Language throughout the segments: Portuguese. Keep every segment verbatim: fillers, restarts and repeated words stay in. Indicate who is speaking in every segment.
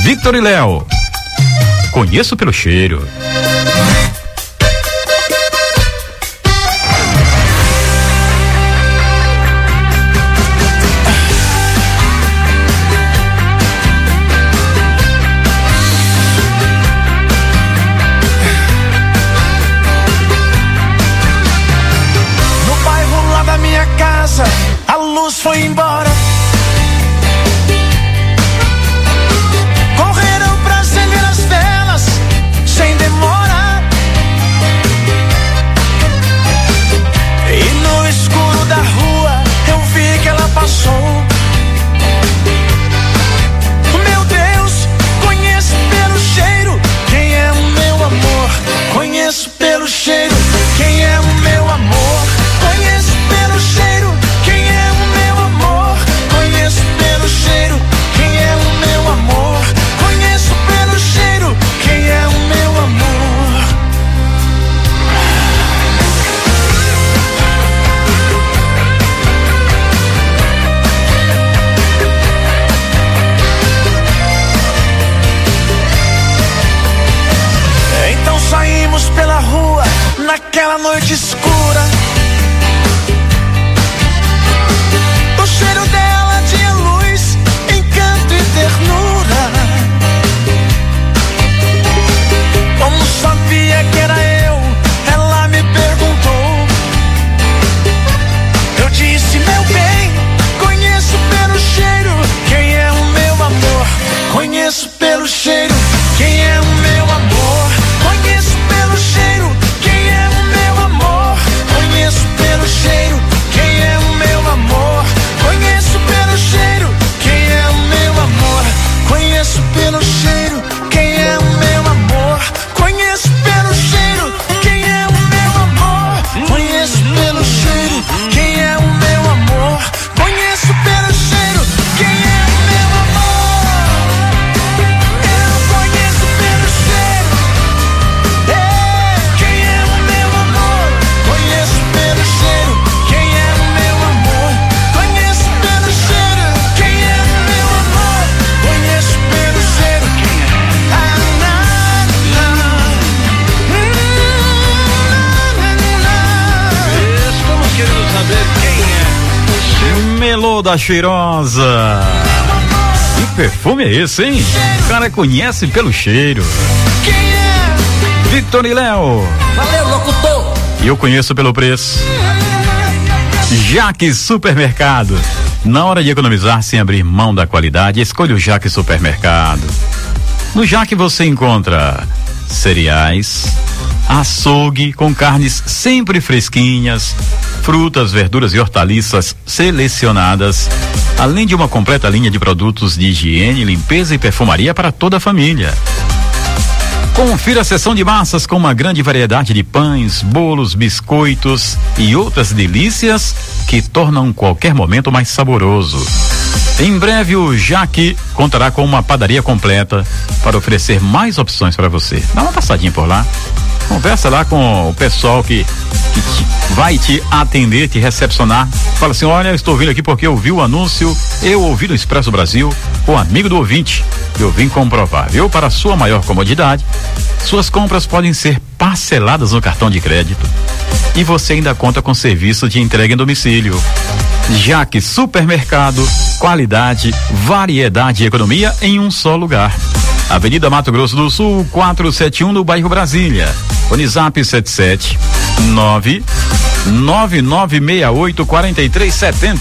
Speaker 1: Victor e Léo. Conheço pelo cheiro.
Speaker 2: A luz foi embora. Correram pra acender as velas sem demora. E no escuro da rua eu vi que ela passou. Meu Deus, conheço pelo cheiro quem é o meu amor. Conheço pelo cheiro quem é o meu amor. Conheço pelo cheiro quem é o meu amor. Conheço pelo cheiro quem é o meu amor. Conheço pelo cheiro quem é o meu amor. Então saímos pela rua naquela noite escura. O cheiro dela tinha luz, encanto e ternura. Como sabia que era eu, ela me perguntou. Eu disse, meu bem, conheço pelo cheiro quem é o meu amor. Conheço pelo cheiro quem é o meu amor. Conheço pelo cheiro quem é o meu amor. Conheço pelo cheiro quem é o meu amor. Conheço pelo cheiro quem é o meu amor. Conheço pelo cheiro quem é o meu amor. Conheço pelo cheiro quem é o meu amor. Conheço pelo cheiro quem é o meu amor. Conheço pelo cheiro quem é o meu amor. Eu conheço pelo cheiro é, quem é o meu amor. Conheço pelo cheiro quem é o meu amor. Conheço pelo cheiro quem é o meu amor. Conheço pelo cheiro quem é. Ah, não, não.
Speaker 3: Estamos querendo saber quem é o seu
Speaker 1: Melô da Cheirosa. Que perfume é esse, hein? O cara conhece pelo cheiro.
Speaker 2: Quem é?
Speaker 1: Victor e Léo.
Speaker 2: Valeu, locutor.
Speaker 1: E eu conheço pelo preço. Jaque Supermercado. Na hora de economizar sem abrir mão da qualidade, escolha o Jaque Supermercado. No Jaque você encontra cereais, açougue com carnes sempre fresquinhas, frutas, verduras e hortaliças selecionadas, além de uma completa linha de produtos de higiene, limpeza e perfumaria para toda a família. Confira a seção de massas com uma grande variedade de pães, bolos, biscoitos e outras delícias que tornam qualquer momento mais saboroso. Em breve o Jaque contará com uma padaria completa para oferecer mais opções para você. Dá uma passadinha por lá. Conversa lá com o pessoal que, que te, vai te atender, te recepcionar. Fala assim, olha, eu estou vindo aqui porque eu vi o anúncio, eu ouvi no Expresso Brasil, o amigo do ouvinte, eu vim comprovar, viu? Para sua maior comodidade, suas compras podem ser parceladas no cartão de crédito e você ainda conta com serviço de entrega em domicílio. Jaque Supermercado, qualidade, variedade e economia em um só lugar. Avenida Mato Grosso do Sul, quatrocentos e setenta e um, no bairro Brasília. Unizap sete sete nove nove nove seis oito quatro três sete zero.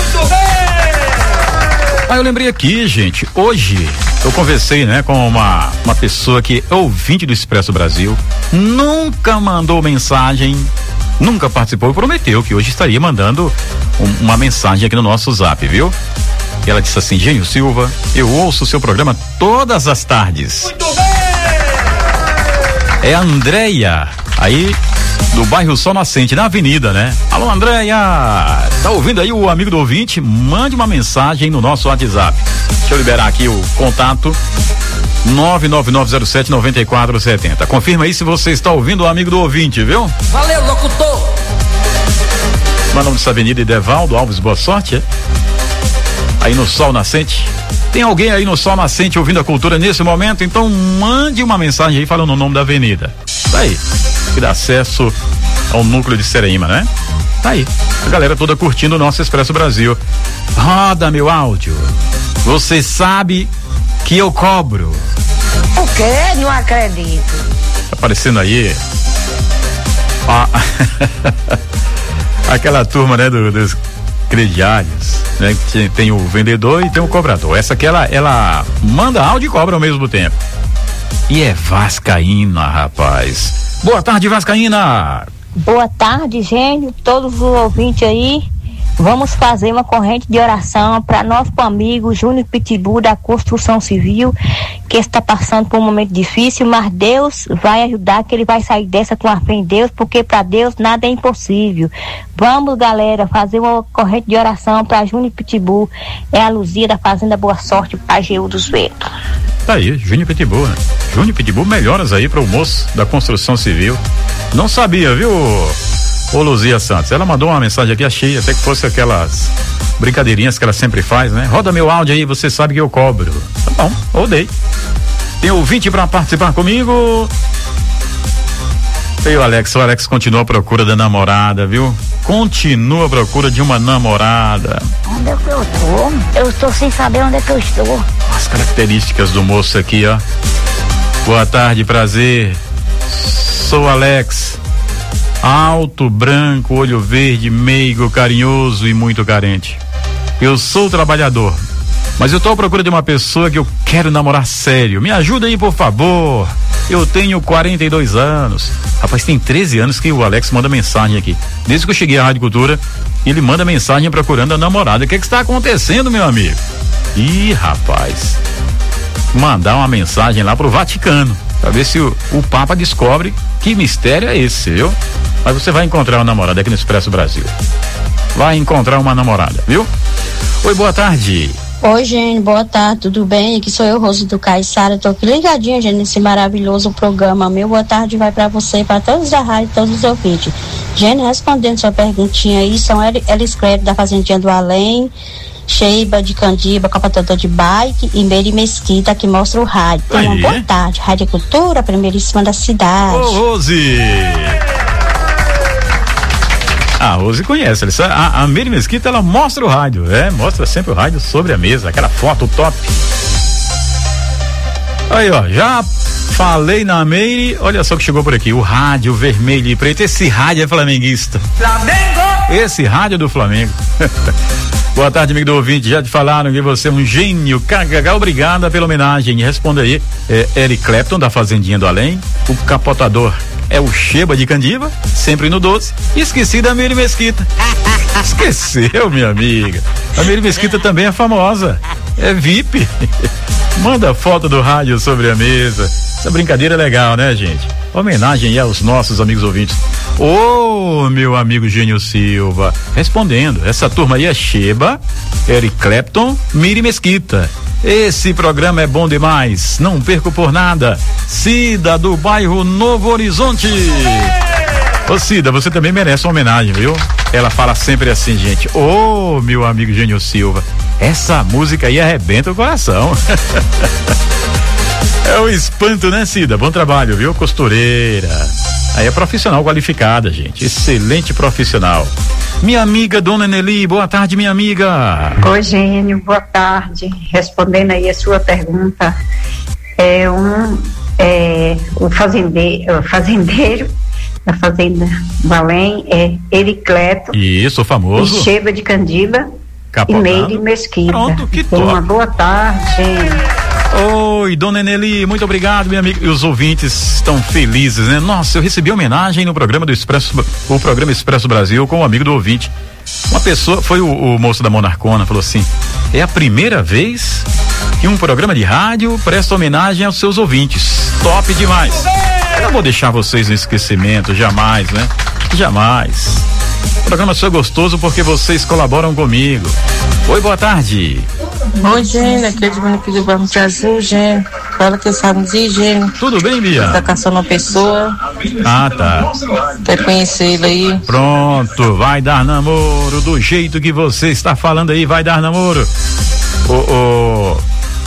Speaker 1: Ah, eu lembrei aqui, gente, hoje eu conversei, né, com uma, uma pessoa que é ouvinte do Expresso Brasil, nunca mandou mensagem, nunca participou e prometeu que hoje estaria mandando um, uma mensagem aqui no nosso Zap, viu? E ela disse assim, Gênio Silva, eu ouço o seu programa todas as tardes. Muito bem! É a Andréia, aí do bairro Sol Nascente, na avenida, né? Alô, Andréia, tá ouvindo aí o amigo do ouvinte? Mande uma mensagem no nosso WhatsApp. Deixa eu liberar aqui o contato nove nove nove zero sete nove quatro sete zero. Confirma aí se você está ouvindo o amigo do ouvinte, viu?
Speaker 2: Valeu, locutor.
Speaker 1: Meu nome dessa avenida, Idevaldo Alves, boa sorte, é? Aí no Sol Nascente. Tem alguém aí no Sol Nascente ouvindo a Cultura nesse momento? Então mande uma mensagem aí falando o nome da avenida. Tá aí, que dá acesso ao núcleo de Cereíma, né? Tá aí, a galera toda curtindo o nosso Expresso Brasil. Roda meu áudio. Você sabe que eu cobro.
Speaker 4: O quê? Não acredito.
Speaker 1: Tá aparecendo aí ah, aquela turma, né, do, dos crediários, né, que tem o vendedor e tem o cobrador. Essa aqui ela, ela manda áudio e cobra ao mesmo tempo. E é vascaína, rapaz. Boa tarde, vascaína.
Speaker 5: Boa tarde, Gênio, todos os ouvintes aí. Vamos fazer uma corrente de oração para nosso amigo Júnior Pitbull da Construção Civil, que está passando por um momento difícil, mas Deus vai ajudar, que ele vai sair dessa com a fé em Deus, porque para Deus nada é impossível. Vamos, galera, fazer uma corrente de oração para Júnior Pitbull. É a Luzia da Fazenda Boa Sorte, Pajeú dos Ventos.
Speaker 1: Tá aí, Júnior Pitbull, né? Júnior Pitbull, melhoras aí para o moço da Construção Civil. Não sabia, viu, ô Luzia Santos? Ela mandou uma mensagem aqui, achei até que fosse aquelas brincadeirinhas que ela sempre faz, né? Roda meu áudio aí, você sabe que eu cobro. Tá bom, odeio. Tem ouvinte pra participar comigo? Tem o Alex, o Alex continua à procura da namorada, viu? Continua à procura de uma namorada.
Speaker 4: Onde é que eu tô? Eu estou sem saber onde é que eu estou.
Speaker 1: As características do moço aqui, ó. Boa tarde, prazer. Sou Alex. Alto, branco, olho verde, meigo, carinhoso e muito carente. Eu sou trabalhador, mas eu tô à procura de uma pessoa que eu quero namorar sério. Me ajuda aí, por favor. Eu tenho quarenta e dois anos. Rapaz, tem treze anos que o Alex manda mensagem aqui. Desde que eu cheguei à Rádio Cultura, ele manda mensagem procurando a namorada. O que é que está acontecendo, meu amigo? Ih, rapaz, mandar uma mensagem lá pro Vaticano, pra ver se o, o Papa descobre que mistério é esse, viu? Mas você vai encontrar uma namorada aqui no Expresso Brasil. Vai encontrar uma namorada, viu? Oi, boa tarde.
Speaker 6: Oi, Gênio, boa tarde, tudo bem? Aqui sou eu, Rosa do Caiçara, tô aqui ligadinha, Gênio, nesse maravilhoso programa. Meu boa tarde vai pra você, pra todos da rádio, todos os ouvintes. Gênio, respondendo sua perguntinha aí, são Elis Cleto da Fazendinha do Além, Sheiba de Candiba, capatador de bike, e Meire Mesquita, que mostra o rádio. Então, uma boa tarde, Rádio Cultura, primeiríssima da cidade.
Speaker 1: Ô, Rose! A Rose conhece, a, a Meire Mesquita, ela mostra o rádio, é, mostra sempre o rádio sobre a mesa, aquela foto top. Aí, ó, já falei na Meire, olha só que chegou por aqui, o rádio vermelho e preto, esse rádio é flamenguista. Flamengo! Esse rádio é do Flamengo. Boa tarde, amigo do ouvinte, já te falaram que você é um gênio, kkk, obrigada pela homenagem. Responda aí, é Eric Clapton da Fazendinha do Além, o capotador é o Sheba de Candiba, sempre no doce. Esqueci da Meire Mesquita. Esqueceu, minha amiga. A Meire Mesquita também é famosa. É V I P. Manda foto do rádio sobre a mesa. Essa brincadeira é legal, né, gente? Homenagem aí aos nossos amigos ouvintes. Ô, oh, meu amigo Gênio Silva. Respondendo, essa turma aí é Sheba, Eric Clapton, Meire Mesquita. Esse programa é bom demais, não perco por nada. Cida do bairro Novo Horizonte. Ô Cida, você também merece uma homenagem, viu? Ela fala sempre assim, gente. Ô, oh, meu amigo Gênio Silva, essa música aí arrebenta o coração. É o espanto, né, Cida? Bom trabalho, viu? Costureira. Aí é profissional qualificada, gente. Excelente profissional. Minha amiga Dona Nelly, boa tarde, minha amiga.
Speaker 7: Oi, Gênio, boa tarde. Respondendo aí a sua pergunta, é um é, o fazendeiro, o fazendeiro da Fazenda do Além é Eric Clapton.
Speaker 1: Isso, famoso.
Speaker 7: E Sheba de Candiba.
Speaker 1: Capotado.
Speaker 7: E Meire Mesquita.
Speaker 1: Pronto, que top.
Speaker 7: Uma boa tarde, Gênio.
Speaker 1: Oi, Dona Nelly, muito obrigado, minha amiga. E os ouvintes estão felizes, né? Nossa, eu recebi homenagem no programa do Expresso, o programa Expresso Brasil, com um amigo do ouvinte. Uma pessoa, foi o, o moço da Monarcona, falou assim: é a primeira vez que um programa de rádio presta homenagem aos seus ouvintes. Top demais. Eu não vou deixar vocês no esquecimento, jamais, né? Jamais. O programa só é gostoso porque vocês colaboram comigo. Oi, boa tarde.
Speaker 8: Oi, Gênio, aqui é de Manicure do Banco Brasil, Gênio. Fala que eu sabe dizer, Gênio.
Speaker 1: Tudo bem, Bia?
Speaker 8: Tá caçando uma pessoa.
Speaker 1: Ah, tá.
Speaker 8: Quer conhecê-la aí?
Speaker 1: Pronto, vai dar namoro do jeito que você está falando aí, vai dar namoro. Ô, ô,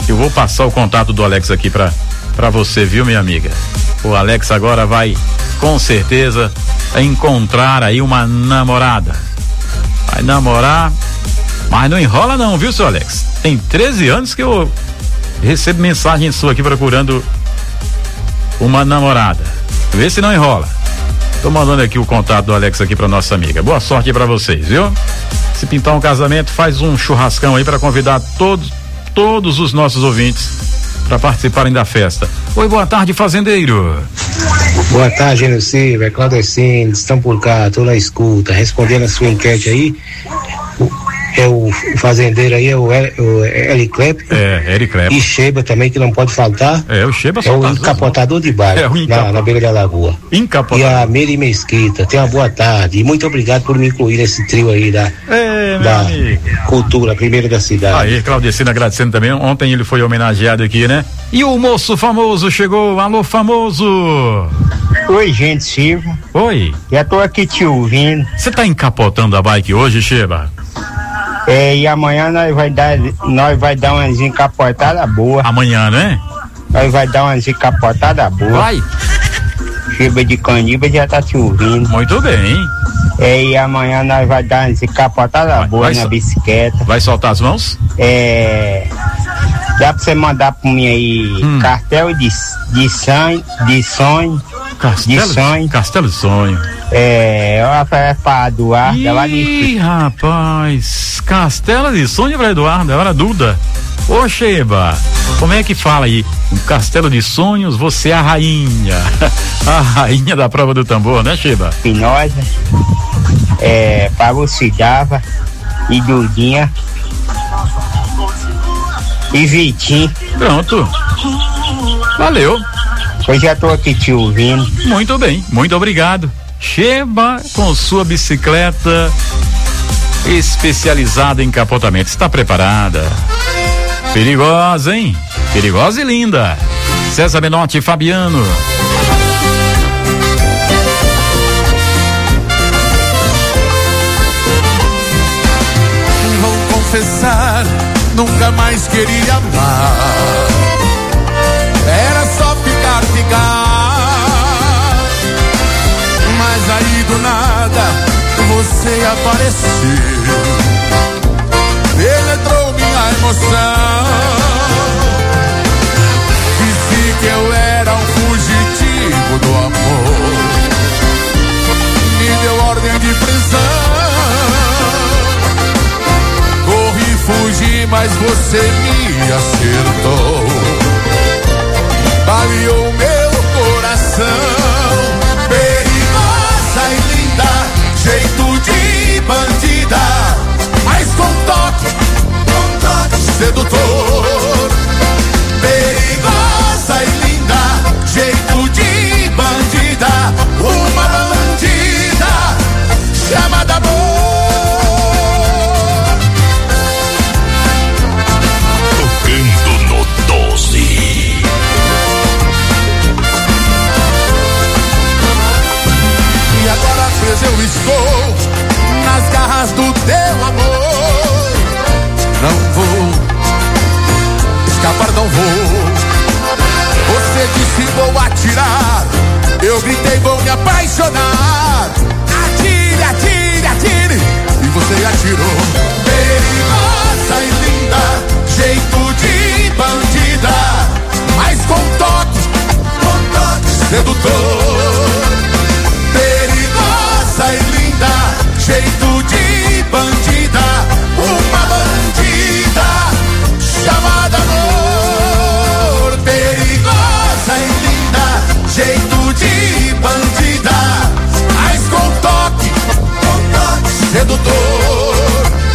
Speaker 1: Eu vou passar o contato do Alex aqui pra, pra você, viu, minha amiga? O Alex agora vai, com certeza, encontrar aí uma namorada. Vai namorar, mas não enrola não, viu, seu Alex? Tem treze anos que eu recebo mensagem sua aqui procurando uma namorada. Vê se não enrola. Tô mandando aqui o contato do Alex aqui pra nossa amiga. Boa sorte aí pra vocês, viu? Se pintar um casamento, faz um churrascão aí pra convidar todos, todos os nossos ouvintes pra participarem da festa. Oi, boa tarde, fazendeiro.
Speaker 9: Boa tarde, Gênio Silva, é Claudecine, estão por cá, tô na escuta, respondendo a sua enquete aí. É o fazendeiro aí, é o, o Eric Klepp.
Speaker 1: É, Eric Klepp.
Speaker 9: E Sheba também, que não pode faltar.
Speaker 1: É, o Sheba
Speaker 9: É o encapotador de bairro, é o encap... na, na beira da lagoa.
Speaker 1: Encapotador.
Speaker 9: E a Meire Mesquita, tenha uma boa tarde. E muito obrigado por me incluir nesse trio aí da,
Speaker 1: é,
Speaker 9: da cultura, primeira da cidade.
Speaker 1: Aí, Claudecina agradecendo também. Ontem ele foi homenageado aqui, né? E o moço famoso chegou. Alô, famoso!
Speaker 10: Oi, gente, Silva.
Speaker 1: Oi.
Speaker 10: Já tô aqui te ouvindo.
Speaker 1: Você tá encapotando a bike hoje, Sheba?
Speaker 10: É, e amanhã nós vai dar, nós vai dar umas encapotadas boas.
Speaker 1: Amanhã, né?
Speaker 10: Nós vai dar umas encapotadas boas.
Speaker 1: Vai.
Speaker 10: Cheba de Candiba já tá te ouvindo.
Speaker 1: Muito bem.
Speaker 10: É, e amanhã nós vai dar umas encapotadas boas na so... bicicleta.
Speaker 1: Vai soltar as mãos?
Speaker 10: É. Dá pra você mandar pra mim aí hum. cartel de, de sonho, de sonho.
Speaker 1: Castelo de sonho. Castelo de sonho.
Speaker 10: É, é pra Eduardo.
Speaker 1: Ih, rapaz, Castelo de sonho pra Eduardo, é hora Duda. Ô, Sheba, como é que fala aí? Um castelo de sonhos, você é a rainha. A rainha da prova do tambor, né, Sheba?
Speaker 10: Pinosa, é, Pablo Cidava e Dudinha e Vitinho.
Speaker 1: Pronto. Valeu.
Speaker 10: Eu já tô aqui te ouvindo.
Speaker 1: Muito bem, muito obrigado. Sheba com sua bicicleta especializada em capotamento. Está preparada? Perigosa, hein? Perigosa e linda. César Menotti e Fabiano.
Speaker 2: Vou confessar, nunca mais queria amar. Era só ficar, ficar. Mas aí do nada você apareceu, penetrou minha emoção. Disse que eu era um fugitivo do amor, me deu ordem de prisão. Corri, fugi, mas você me acertou, baleou meu coração. Perigosa e linda, jeito de bandida, mas com toque, com toque sedutor. Perigosa e linda, jeito de bandida, uma bandida chamada amor.
Speaker 11: Tocando no doze.
Speaker 2: E agora preso eu estou nas garras do teu amor. Não vou escapar, não vou. Você disse vou atirar, eu gritei vou me apaixonar. Atire, atire, atire, e você atirou. Perigosa e linda, jeito de bandida, mas com toque, com toque sedutor. Perigosa e linda, jeito de bandida, uma bandida chamada amor. Perigosa e linda, jeito de bandida, mas com toque, com toque sedutor.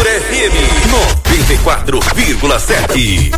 Speaker 11: F M noventa e quatro vírgula sete.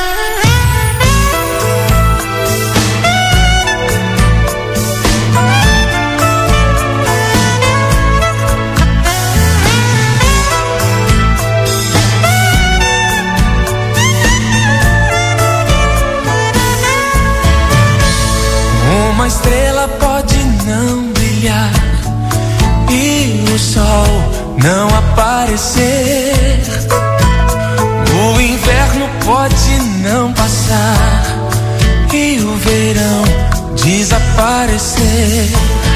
Speaker 2: Uma estrela pode não brilhar e o sol não aparecer. O inverno pode não passar e o verão desaparecer.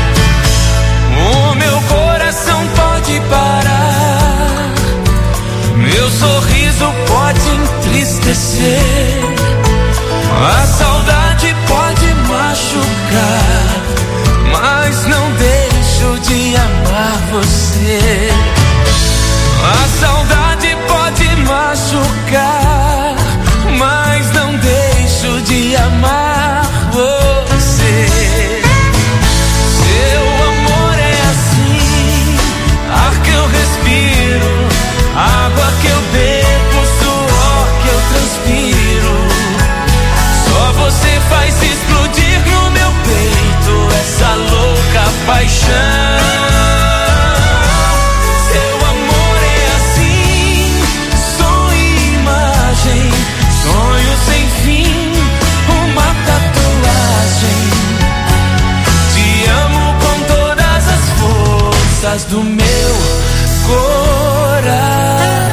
Speaker 2: O meu coração pode parar, meu sorriso pode entristecer, a saudade pode machucar, mas não deixo de amar você. A saudade pode machucar, mas não deixo de amar você. Seu amor é assim, ar que eu respiro, água que eu bebo, suor que eu transpiro. Só você faz explodir no meu peito essa louca paixão. Seu amor é assim, som e imagem, sonho sem fim, uma tatuagem. Te amo com todas as forças do meu coração.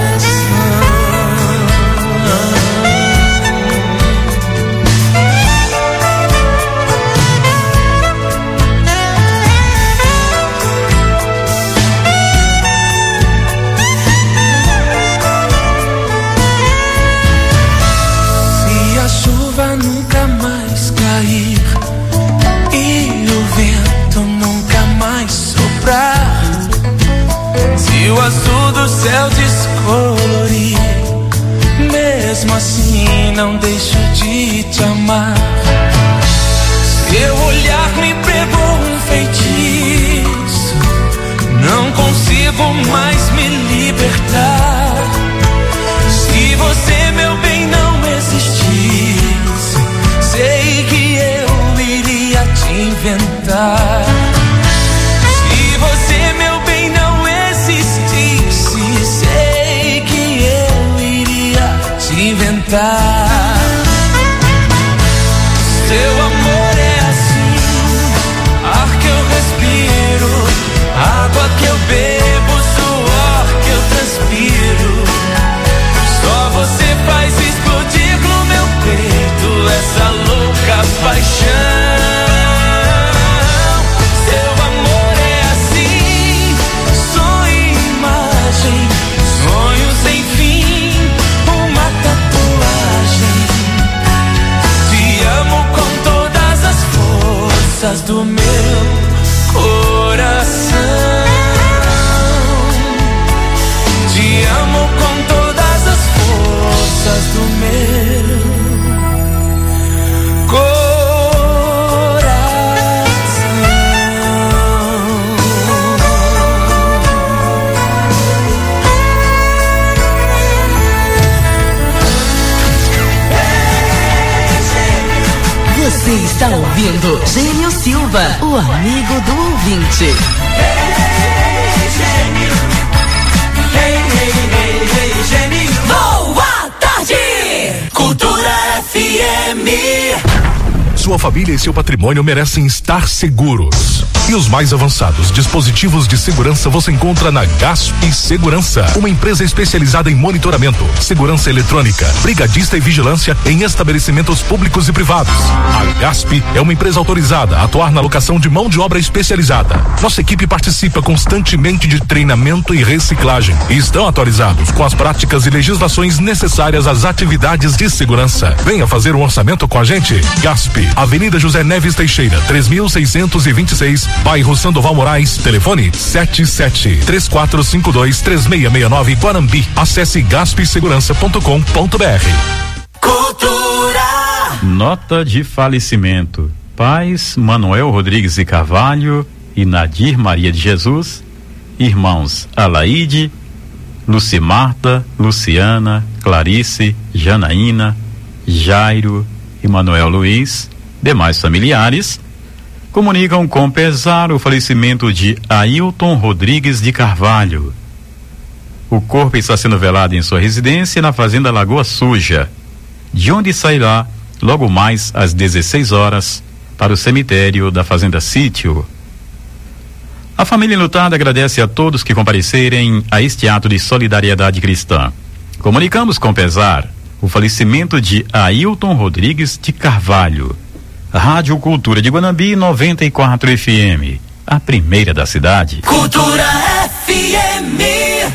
Speaker 2: Nunca mais cair e o vento nunca mais soprar, se o azul do céu descolorir, mesmo assim não deixo de te amar. Seu olhar me pegou um feitiço, não consigo mais me libertar. Se você, meu bem, não existir, sei que eu iria te inventar. Se você, meu bem, não existisse, sei que eu iria te inventar. Seu amor é assim, ar que eu respiro, água que eu bebo, suor que eu transpiro. Só você faz explodir no meu peito essa louca paixão. Seu amor é assim, som e imagem, sonho sem fim, uma tatuagem. Te amo com todas as forças do meu coração. Te amo com todas as forças do meu
Speaker 12: Você está ouvindo Gênio Silva, o amigo do ouvinte.
Speaker 2: Boa tarde! Cultura F M.
Speaker 13: Sua família e seu patrimônio merecem estar seguros. E os mais avançados dispositivos de segurança você encontra na Gasp Segurança, uma empresa especializada em monitoramento, segurança eletrônica, brigadista e vigilância em estabelecimentos públicos e privados. A Gasp é uma empresa autorizada a atuar na locação de mão de obra especializada. Nossa equipe participa constantemente de treinamento e reciclagem e estão atualizados com as práticas e legislações necessárias às atividades de segurança. Venha fazer um orçamento com a gente. Gasp, Avenida José Neves Teixeira, três mil seiscentos e vinte e seis, bairro Sandoval Moraes, telefone sete sete três quatro cinco dois três seis seis nove, Guarambi. Acesse gasp segurança ponto com ponto b r.
Speaker 2: Cultura.
Speaker 1: Nota de falecimento. Pais Manuel Rodrigues de Carvalho e Nadir Maria de Jesus, irmãos Alaide, Lucimarta, Luciana, Clarice, Janaína, Jairo e Manuel Luiz, demais familiares, comunicam com pesar o falecimento de Ailton Rodrigues de Carvalho. O corpo está sendo velado em sua residência na Fazenda Lagoa Suja, de onde sairá logo mais às dezesseis horas para o cemitério da Fazenda Sítio. A família enlutada agradece a todos que comparecerem a este ato de solidariedade cristã. Comunicamos com pesar o falecimento de Ailton Rodrigues de Carvalho. Rádio Cultura de Guanambi noventa e quatro F M, a primeira da cidade.
Speaker 12: Cultura F M.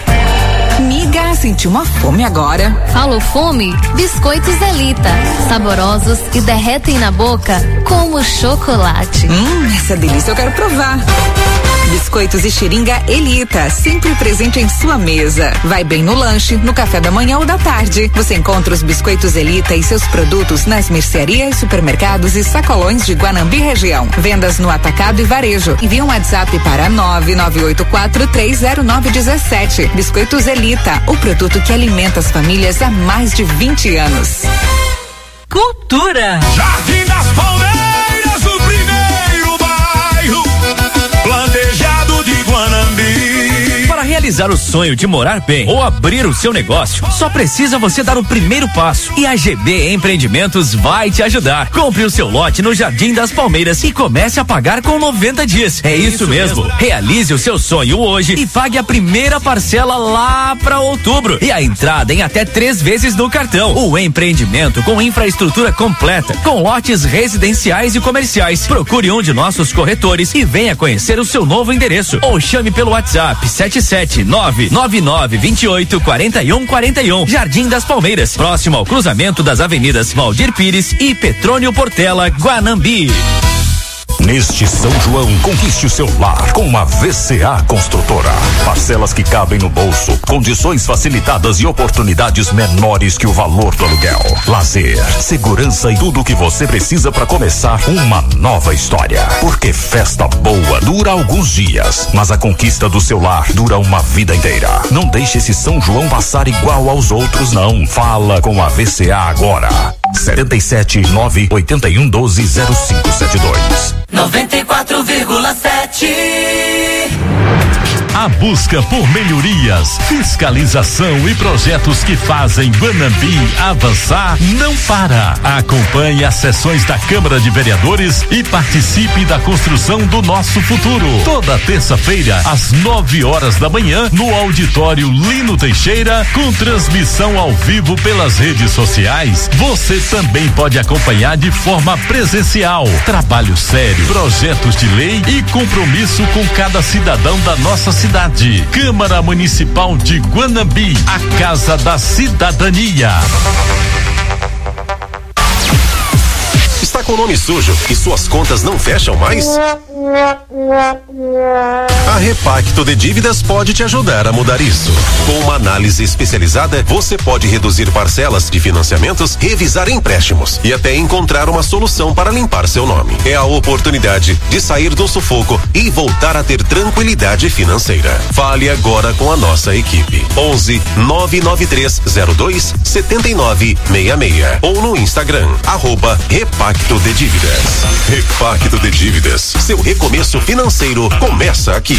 Speaker 14: Miga, sentiu uma fome agora?
Speaker 15: Falou fome? Biscoitos Elita. Saborosos e derretem na boca como chocolate.
Speaker 14: Hum, essa delícia eu quero provar. Biscoitos e Xiringa Elita, sempre presente em sua mesa. Vai bem no lanche, no café da manhã ou da tarde. Você encontra os biscoitos Elita e seus produtos nas mercearias, supermercados e sacolões de Guanambi região. Vendas no atacado e varejo. Envie um WhatsApp para nove nove oito quatro três zero nove um sete. Biscoitos Elita, o produto que alimenta as famílias há mais de vinte anos.
Speaker 12: Cultura.
Speaker 2: Jardim das Palmeiras, o primeiro bairro planejado de Guanambi.
Speaker 16: Para realizar o sonho de morar bem ou abrir o seu negócio, só precisa você dar o primeiro passo. E a G B Empreendimentos vai te ajudar. Compre o seu lote no Jardim das Palmeiras e comece a pagar com noventa dias. É isso, isso mesmo. mesmo. Realize o seu sonho hoje e pague a primeira parcela lá para outubro. E a entrada em até três vezes no cartão. O empreendimento com infraestrutura completa, com lotes residenciais e comerciais. Procure um de nossos corretores e venha conhecer o seu novo endereço. Ou chame pelo WhatsApp sete sete nove nove nove dois oito quatro um quatro um. Jardim das Palmeiras, próximo ao cruzamento das avenidas Valdir Pires e Petrônio Portela, Guanambi.
Speaker 13: Neste São João, conquiste o seu lar com a V C A Construtora. Parcelas que cabem no bolso, condições facilitadas e oportunidades menores que o valor do aluguel. Lazer, segurança e tudo o que você precisa para começar uma nova história. Porque festa boa dura alguns dias, mas a conquista do seu lar dura uma vida inteira. Não deixe esse São João passar igual aos outros, não. Fala com a V C A agora. setenta e sete nove oitenta e um doze zero cinco sete dois.
Speaker 12: noventa e quatro vírgula sete.
Speaker 17: A busca por melhorias, fiscalização e projetos que fazem Guanambi avançar não para. Acompanhe as sessões da Câmara de Vereadores e participe da construção do nosso futuro. Toda terça-feira, às nove horas da manhã, no auditório Lino Teixeira, com transmissão ao vivo pelas redes sociais. Você também pode acompanhar de forma presencial. Trabalho sério, projetos de lei e compromisso com cada cidadão da nossa cidade. Câmara Municipal de Guanambi, a Casa da Cidadania.
Speaker 11: Está com o nome sujo e suas contas não fecham mais? A Repacto de Dívidas pode te ajudar a mudar isso. Com uma análise especializada, você pode reduzir parcelas de financiamentos, revisar empréstimos e até encontrar uma solução para limpar seu nome. É a oportunidade de sair do sufoco e voltar a ter tranquilidade financeira. Fale agora com a nossa equipe. onze nove nove três zero dois sete nove seis seis ou no Instagram, arroba Repacto de Dívidas. Repacto de Dívidas. Seu recomeço financeiro começa aqui.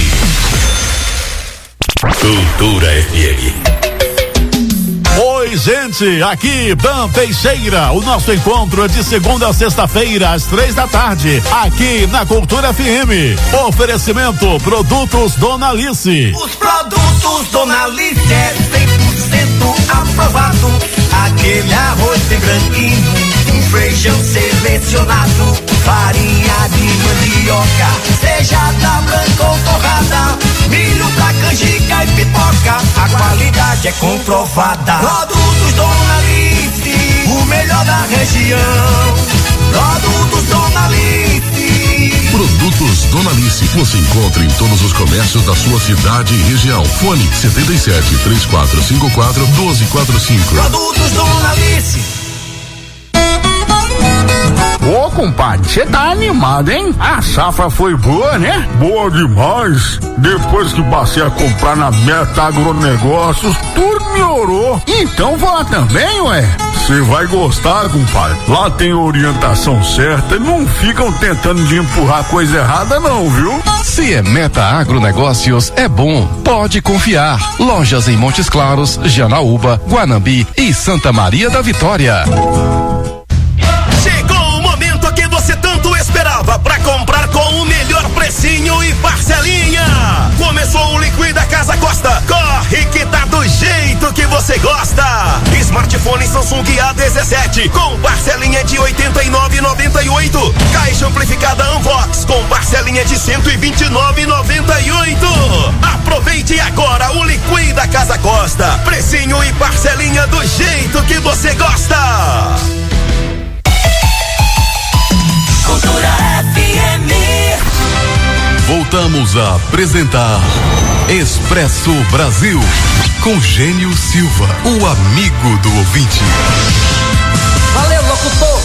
Speaker 11: Cultura F M.
Speaker 18: Oi, gente, aqui Dan Teixeira. O nosso encontro é de segunda a sexta-feira, às três da tarde, aqui na Cultura F M. Oferecimento Produtos Dona Alice.
Speaker 2: Os produtos Dona Alice é cem por cento aprovado. Aquele arroz bem branquinho, um feijão selecionado, farinha de mandioca, seja da branca ou torrada, milho da canjica e pipoca, a qualidade é comprovada. Produtos Dona Alice, o melhor da região. Produtos Dona Alice.
Speaker 19: Produtos Dona Alice, você encontra em todos os comércios da sua cidade e região. Fone setenta e sete, três quatro cinco quatro, doze quarenta e cinco.
Speaker 2: Produtos Dona Alice.
Speaker 20: Ô, compadre, você tá animado, hein? A safra foi boa, né?
Speaker 21: Boa demais. Depois que passei a comprar na Meta Agronegócios, tudo melhorou.
Speaker 20: Então vou lá também, ué.
Speaker 21: Você vai gostar, compadre. Lá tem orientação certa e não ficam tentando de empurrar coisa errada não, viu?
Speaker 22: Se é Meta Agronegócios, é bom. Pode confiar. Lojas em Montes Claros, Janaúba, Guanambi e Santa Maria da Vitória.
Speaker 23: Chegou o momento que você tanto esperava para comprar com o melhor precinho e parcelinha. Começou o Liquida Casa Costa. Corre que tá do jeito que você gosta. Smartphone Samsung A dezessete com parcelinha de oitenta e nove reais e noventa e oito centavos. Caixa amplificada Unbox com parcelinha de cento e vinte e nove reais e noventa e oito centavos. Aproveite agora o Liquida Casa Costa. Precinho e parcelinha do jeito que você gosta.
Speaker 2: Cultura F M.
Speaker 13: Voltamos a apresentar Expresso Brasil com Gênio Silva, o amigo do ouvinte.
Speaker 2: Valeu, locutor!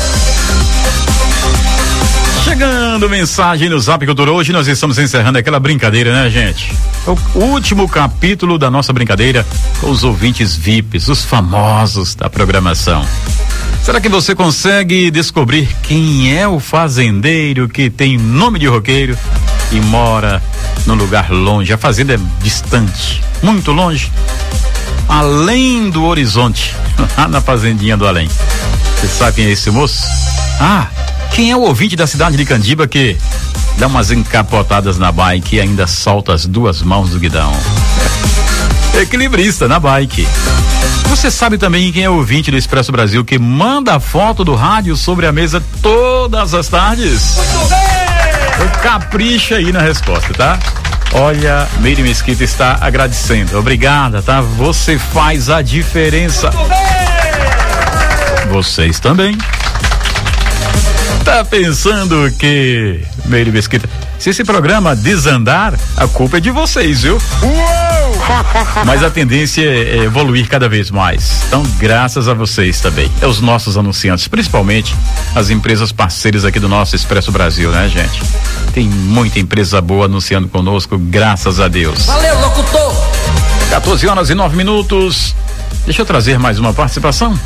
Speaker 1: Chegando mensagem no Zap Cultura. Hoje nós estamos encerrando aquela brincadeira, né, gente? O último capítulo da nossa brincadeira com os ouvintes V I Ps, os famosos da programação. Será que você consegue descobrir quem é o fazendeiro que tem nome de roqueiro e mora num lugar longe? A fazenda é distante, muito longe, além do horizonte, lá na fazendinha do além. Você sabe quem é esse moço? Ah, quem é o ouvinte da cidade de Candiba que dá umas encapotadas na bike e ainda solta as duas mãos do guidão? Equilibrista na bike. Você sabe também quem é o ouvinte do Expresso Brasil que manda a foto do rádio sobre a mesa todas as tardes? Muito bem! Capricha aí na resposta, tá? Olha, Meire Mesquita está agradecendo. Obrigada, tá? Você faz a diferença. Muito bem! Vocês também. Tá pensando que, Meire Mesquita, se esse programa desandar, a culpa é de vocês, viu? Uou! Mas a tendência é evoluir cada vez mais. Então, graças a vocês também. É os nossos anunciantes, principalmente as empresas parceiras aqui do nosso Expresso Brasil, né, gente? Tem muita empresa boa anunciando conosco, graças a Deus.
Speaker 2: Valeu, locutor!
Speaker 1: quatorze horas e nove minutos. Deixa eu trazer mais uma participação.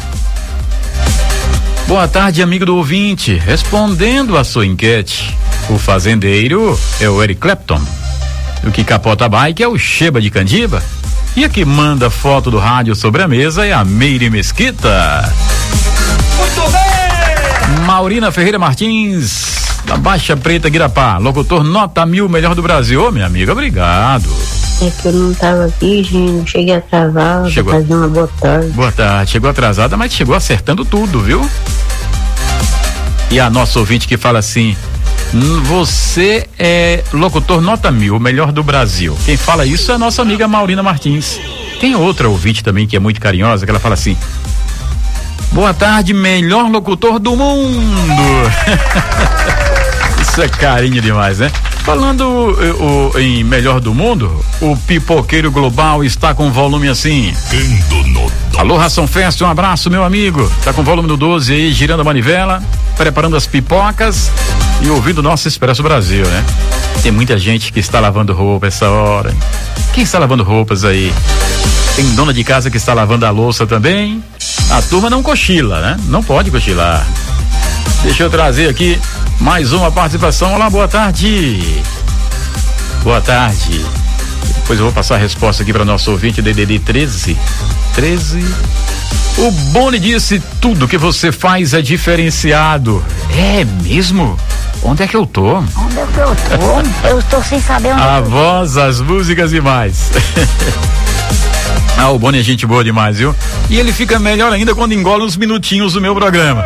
Speaker 1: Boa tarde, amigo do ouvinte. Respondendo a sua enquete, o fazendeiro é o Eric Clapton. O que capota a bike é o Sheba de Candiba. E a que manda foto do rádio sobre a mesa é a Meire Mesquita. Muito bem! Maurina Ferreira Martins, da Baixa Preta Guirapá, locutor nota mil, melhor do Brasil. Ô, minha amiga, obrigado.
Speaker 6: É que eu não tava aqui, gente, cheguei atrasado, chegou. Fazer uma boa tarde.
Speaker 1: Boa tarde, chegou atrasada, mas chegou acertando tudo, viu? E a nossa ouvinte que fala assim: você é locutor nota mil, o melhor do Brasil. Quem fala isso é a nossa amiga Maurina Martins. Tem outra ouvinte também que é muito carinhosa, que ela fala assim: boa tarde, melhor locutor do mundo. Isso é carinho demais, né? Falando o, o, em melhor do mundo, o pipoqueiro global está com volume assim. Alô, Ração Fest, um abraço, meu amigo. Tá com volume no doze aí, girando a manivela, preparando as pipocas e ouvindo o nosso Expresso Brasil, né? Tem muita gente que está lavando roupa essa hora. Quem está lavando roupas aí? Tem dona de casa que está lavando a louça também. A turma não cochila, né? Não pode cochilar. Deixa eu trazer aqui mais uma participação. Olá, boa tarde. Boa tarde. Depois eu vou passar a resposta aqui para nosso ouvinte D D D treze. treze. O Boni disse: tudo que você faz é diferenciado. É mesmo? Onde é que eu tô?
Speaker 4: Onde é que eu tô? Eu estou sem saber onde
Speaker 1: a
Speaker 4: eu tô.
Speaker 1: voz, as músicas e mais. Ah, o Boni é gente boa demais, viu? E ele fica melhor ainda quando engole uns minutinhos do meu programa.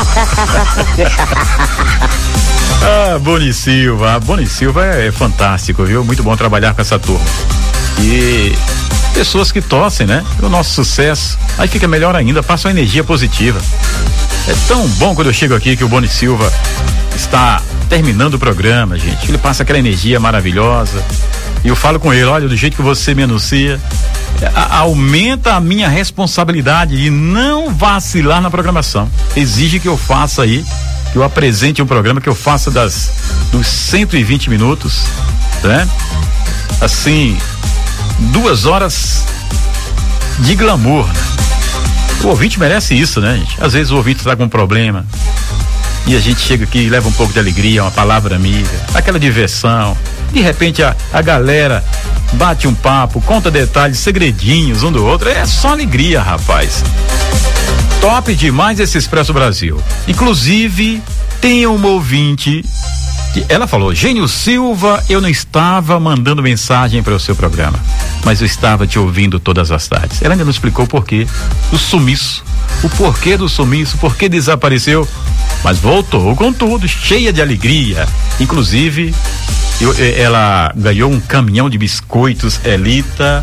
Speaker 1: Ah, Boni Silva, Boni Silva é, é fantástico, viu? Muito bom trabalhar com essa turma. E pessoas que torcem, né? O nosso sucesso, aí fica melhor ainda, passa uma energia positiva. É tão bom quando eu chego aqui que o Boni Silva está terminando o programa, gente. Ele passa aquela energia maravilhosa. E eu falo com ele: olha, do jeito que você me anuncia, a, aumenta a minha responsabilidade de não vacilar na programação. Exige que eu faça aí que eu apresente um programa que eu faça das dos cento e vinte minutos, né? Assim, duas horas de glamour. O ouvinte merece isso, né, gente? Às vezes o ouvinte está com um problema e a gente chega aqui e leva um pouco de alegria, uma palavra amiga, aquela diversão. De repente a, a galera bate um papo, conta detalhes, segredinhos um do outro. É só alegria, rapaz. Top demais esse Expresso Brasil. Inclusive, tem uma ouvinte que ela falou: Gênio Silva, eu não estava mandando mensagem para o seu programa, mas eu estava te ouvindo todas as tardes. Ela ainda não explicou o porquê do sumiço, o porquê do sumiço, por que desapareceu, mas voltou com tudo, cheia de alegria. Inclusive, eu, ela ganhou um caminhão de biscoitos Elita.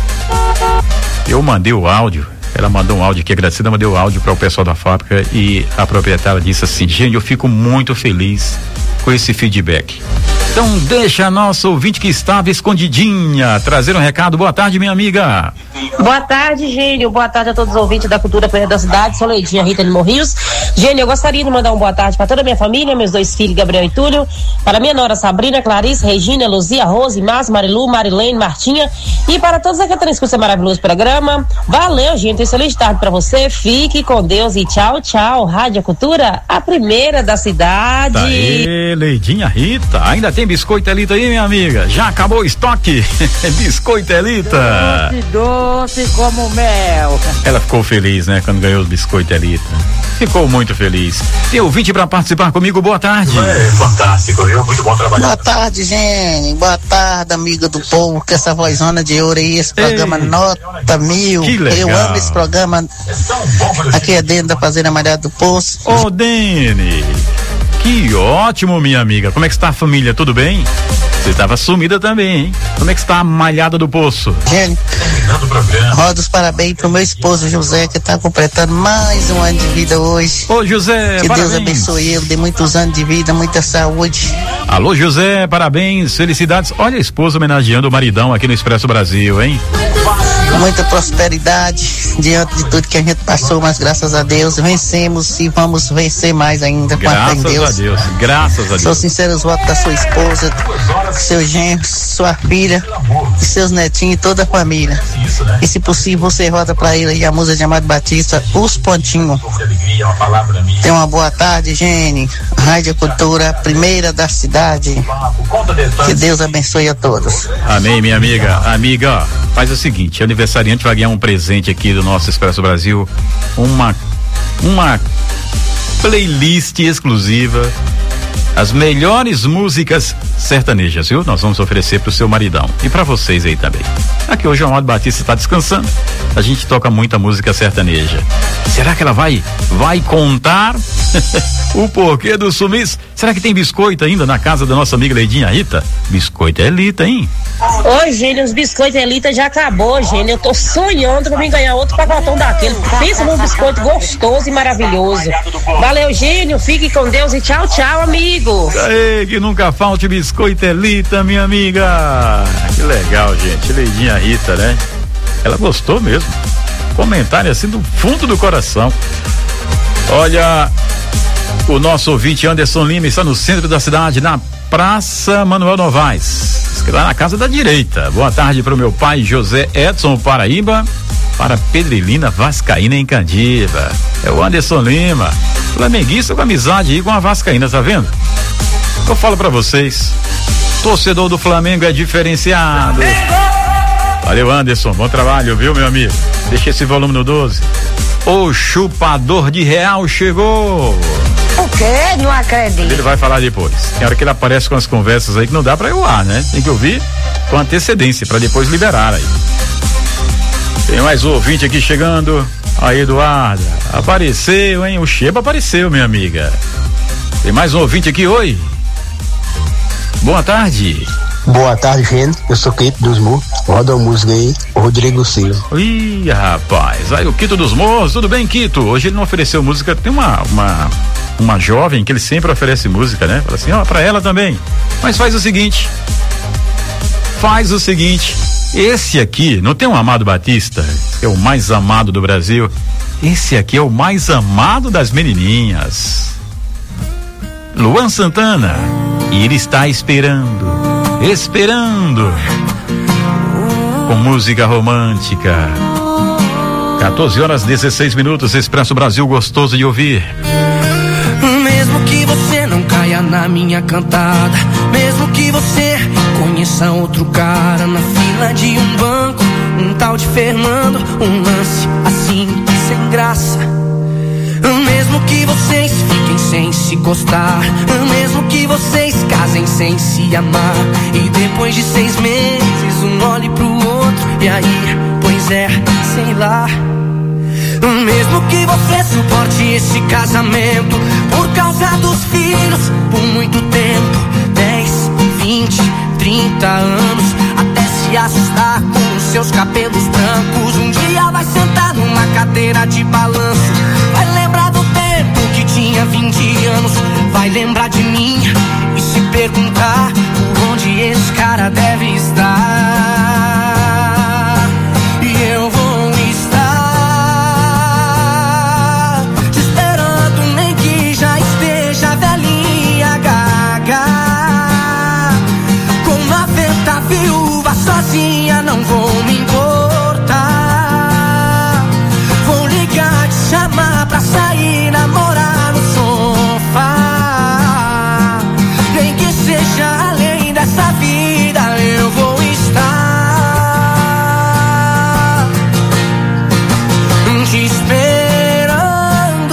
Speaker 1: Eu mandei o áudio. Ela mandou um áudio aqui agradecida, mandei o áudio para o pessoal da fábrica e a proprietária disse assim: gente, eu fico muito feliz com esse feedback. Então deixa a nossa ouvinte que estava escondidinha trazer um recado. Boa tarde, minha amiga.
Speaker 3: Boa tarde, Gênio. Boa tarde a todos os ouvintes da Cultura Plena da Cidade. Sou Leidinha Rita de Morrios. Gênio, eu gostaria de mandar uma boa tarde para toda a minha família, meus dois filhos, Gabriel e Túlio, para minha nora Sabrina, Clarice, Regina, Luzia, Rose, Márcio, Marilu, Marilene, Martinha e para todos aqui que transcurso esse maravilhoso programa. Valeu, gente. Excelente tarde para você. Fique com Deus e tchau, tchau. Rádio Cultura, a primeira da cidade.
Speaker 1: Tá aí, Leidinha Rita. Ainda tem biscoito Elita aí, minha amiga? Já acabou o estoque? Biscoito Elita.
Speaker 5: Doce, doce como mel.
Speaker 1: Ela ficou feliz, né, quando ganhou o biscoito Elita. Ficou muito feliz. Tem ouvinte pra participar comigo, boa tarde.
Speaker 7: É fantástico, viu? Muito bom trabalhar.
Speaker 24: Boa tarde, gente. Boa tarde, amiga do povo, com essa vozona de ouro aí, esse programa Ei, nota mil.
Speaker 1: Que legal.
Speaker 24: Eu amo esse programa. Aqui é dentro da Fazenda Malhada do Poço.
Speaker 1: Ô, Dene. Que ótimo, minha amiga. Como é que está a família? Tudo bem? Você estava sumida também, hein? Como é que está a malhada do poço?
Speaker 24: Gente, roda os parabéns pro meu esposo José, que está completando mais um ano de vida hoje.
Speaker 1: Ô, José,
Speaker 24: que
Speaker 1: parabéns.
Speaker 24: Deus abençoe ele, dê muitos anos de vida, muita saúde.
Speaker 1: Alô, José, parabéns, felicidades. Olha a esposa homenageando o maridão aqui no Expresso Brasil, hein?
Speaker 24: Muita prosperidade diante de tudo que a gente passou, mas graças a Deus vencemos e vamos vencer mais ainda com a fé em Deus.
Speaker 1: Graças a Deus, graças a Deus.
Speaker 24: Sou sincero os votos da sua esposa, seu genro, sua filha e seus netinhos e toda a família. E se possível você roda pra ele aí a música de Amado Batista, Os Pontinhos. Tenha uma boa tarde, Gene. Rádio Cultura, primeira da cidade. Que Deus abençoe a todos.
Speaker 1: Amém, minha amiga. Amiga, ó, faz o seguinte, aniversariante vai ganhar um presente aqui do nosso Expresso Brasil, uma uma playlist exclusiva, as melhores músicas sertanejas, viu? Nós vamos oferecer pro seu maridão e para vocês aí também. Aqui hoje o Amado Batista está descansando, a gente toca muita música sertaneja. Será que ela vai vai contar o porquê do sumiço? Será que tem biscoito ainda na casa da nossa amiga Leidinha Rita? Biscoito Elita, hein?
Speaker 3: Ô, Gênio, os biscoitos Elita já acabou, Gênio. Eu tô sonhando pra mim ganhar outro pacotão daquele. Pensa num biscoito gostoso e maravilhoso. Valeu, Gênio. Fique com Deus e tchau, tchau, amigo.
Speaker 1: Aê, que nunca falte biscoito Elita, minha amiga. Que legal, gente. Leidinha Rita, né? Ela gostou mesmo. Comentário assim do fundo do coração. Olha, o nosso ouvinte Anderson Lima está no centro da cidade, na Praça Manuel Novaes, lá na casa da direita. Boa tarde para o meu pai José Edson Paraíba, para Pedrilina Vascaína em Candiba. É o Anderson Lima, flamenguista com amizade aí com a Vascaína, tá vendo? Eu falo para vocês, torcedor do Flamengo é diferenciado. Valeu, Anderson, bom trabalho, viu, meu amigo? Deixa esse volume no doze. O chupador de real chegou.
Speaker 4: O quê? Não acredito.
Speaker 1: Ele vai falar depois. Tem hora que ele aparece com as conversas aí que não dá pra eu ar, né? Tem que ouvir com antecedência pra depois liberar aí. Tem mais um ouvinte aqui chegando. Aí, Eduarda. Apareceu, hein? O Cheba apareceu, minha amiga. Tem mais um ouvinte aqui, oi. Boa tarde.
Speaker 25: Boa tarde, gente. Eu sou o Quito dos Morros. Roda a música aí, o Rodrigo Silva.
Speaker 1: Ih, rapaz. Aí o Quito dos Morros, tudo bem, Quito? Hoje ele não ofereceu música. Tem uma, uma, uma jovem que ele sempre oferece música, né? Fala assim, ó, pra ela também. Mas faz o seguinte. Faz o seguinte. Esse aqui, não tem um Amado Batista, que é o mais amado do Brasil. Esse aqui é o mais amado das menininhas. Luan Santana. E ele está esperando, esperando. Com música romântica. quatorze horas, dezesseis minutos, Expresso Brasil, gostoso de ouvir.
Speaker 2: Mesmo que você não caia na minha cantada, mesmo que você conheça outro cara na fila de um banco, um tal de Fernando, um lance assim, sem graça. Mesmo que vocês fiquem sem se gostar, mesmo que vocês casem sem se amar, e depois de seis meses um olhe pro outro, e aí, pois é, sei lá. Mesmo que você suporte esse casamento por causa dos filhos, por muito tempo, dez, vinte, trinta anos, até se assustar com os seus cabelos brancos. Um dia vai sentar numa cadeira de balanço, vai lembrar do tempo que tinha vinte anos, vai lembrar de mim e se perguntar por onde esse cara deve estar. E eu vou sozinha, não vou me importar. Vou ligar, te chamar pra sair, namorar no sofá. Nem que seja além dessa vida, eu vou estar te esperando.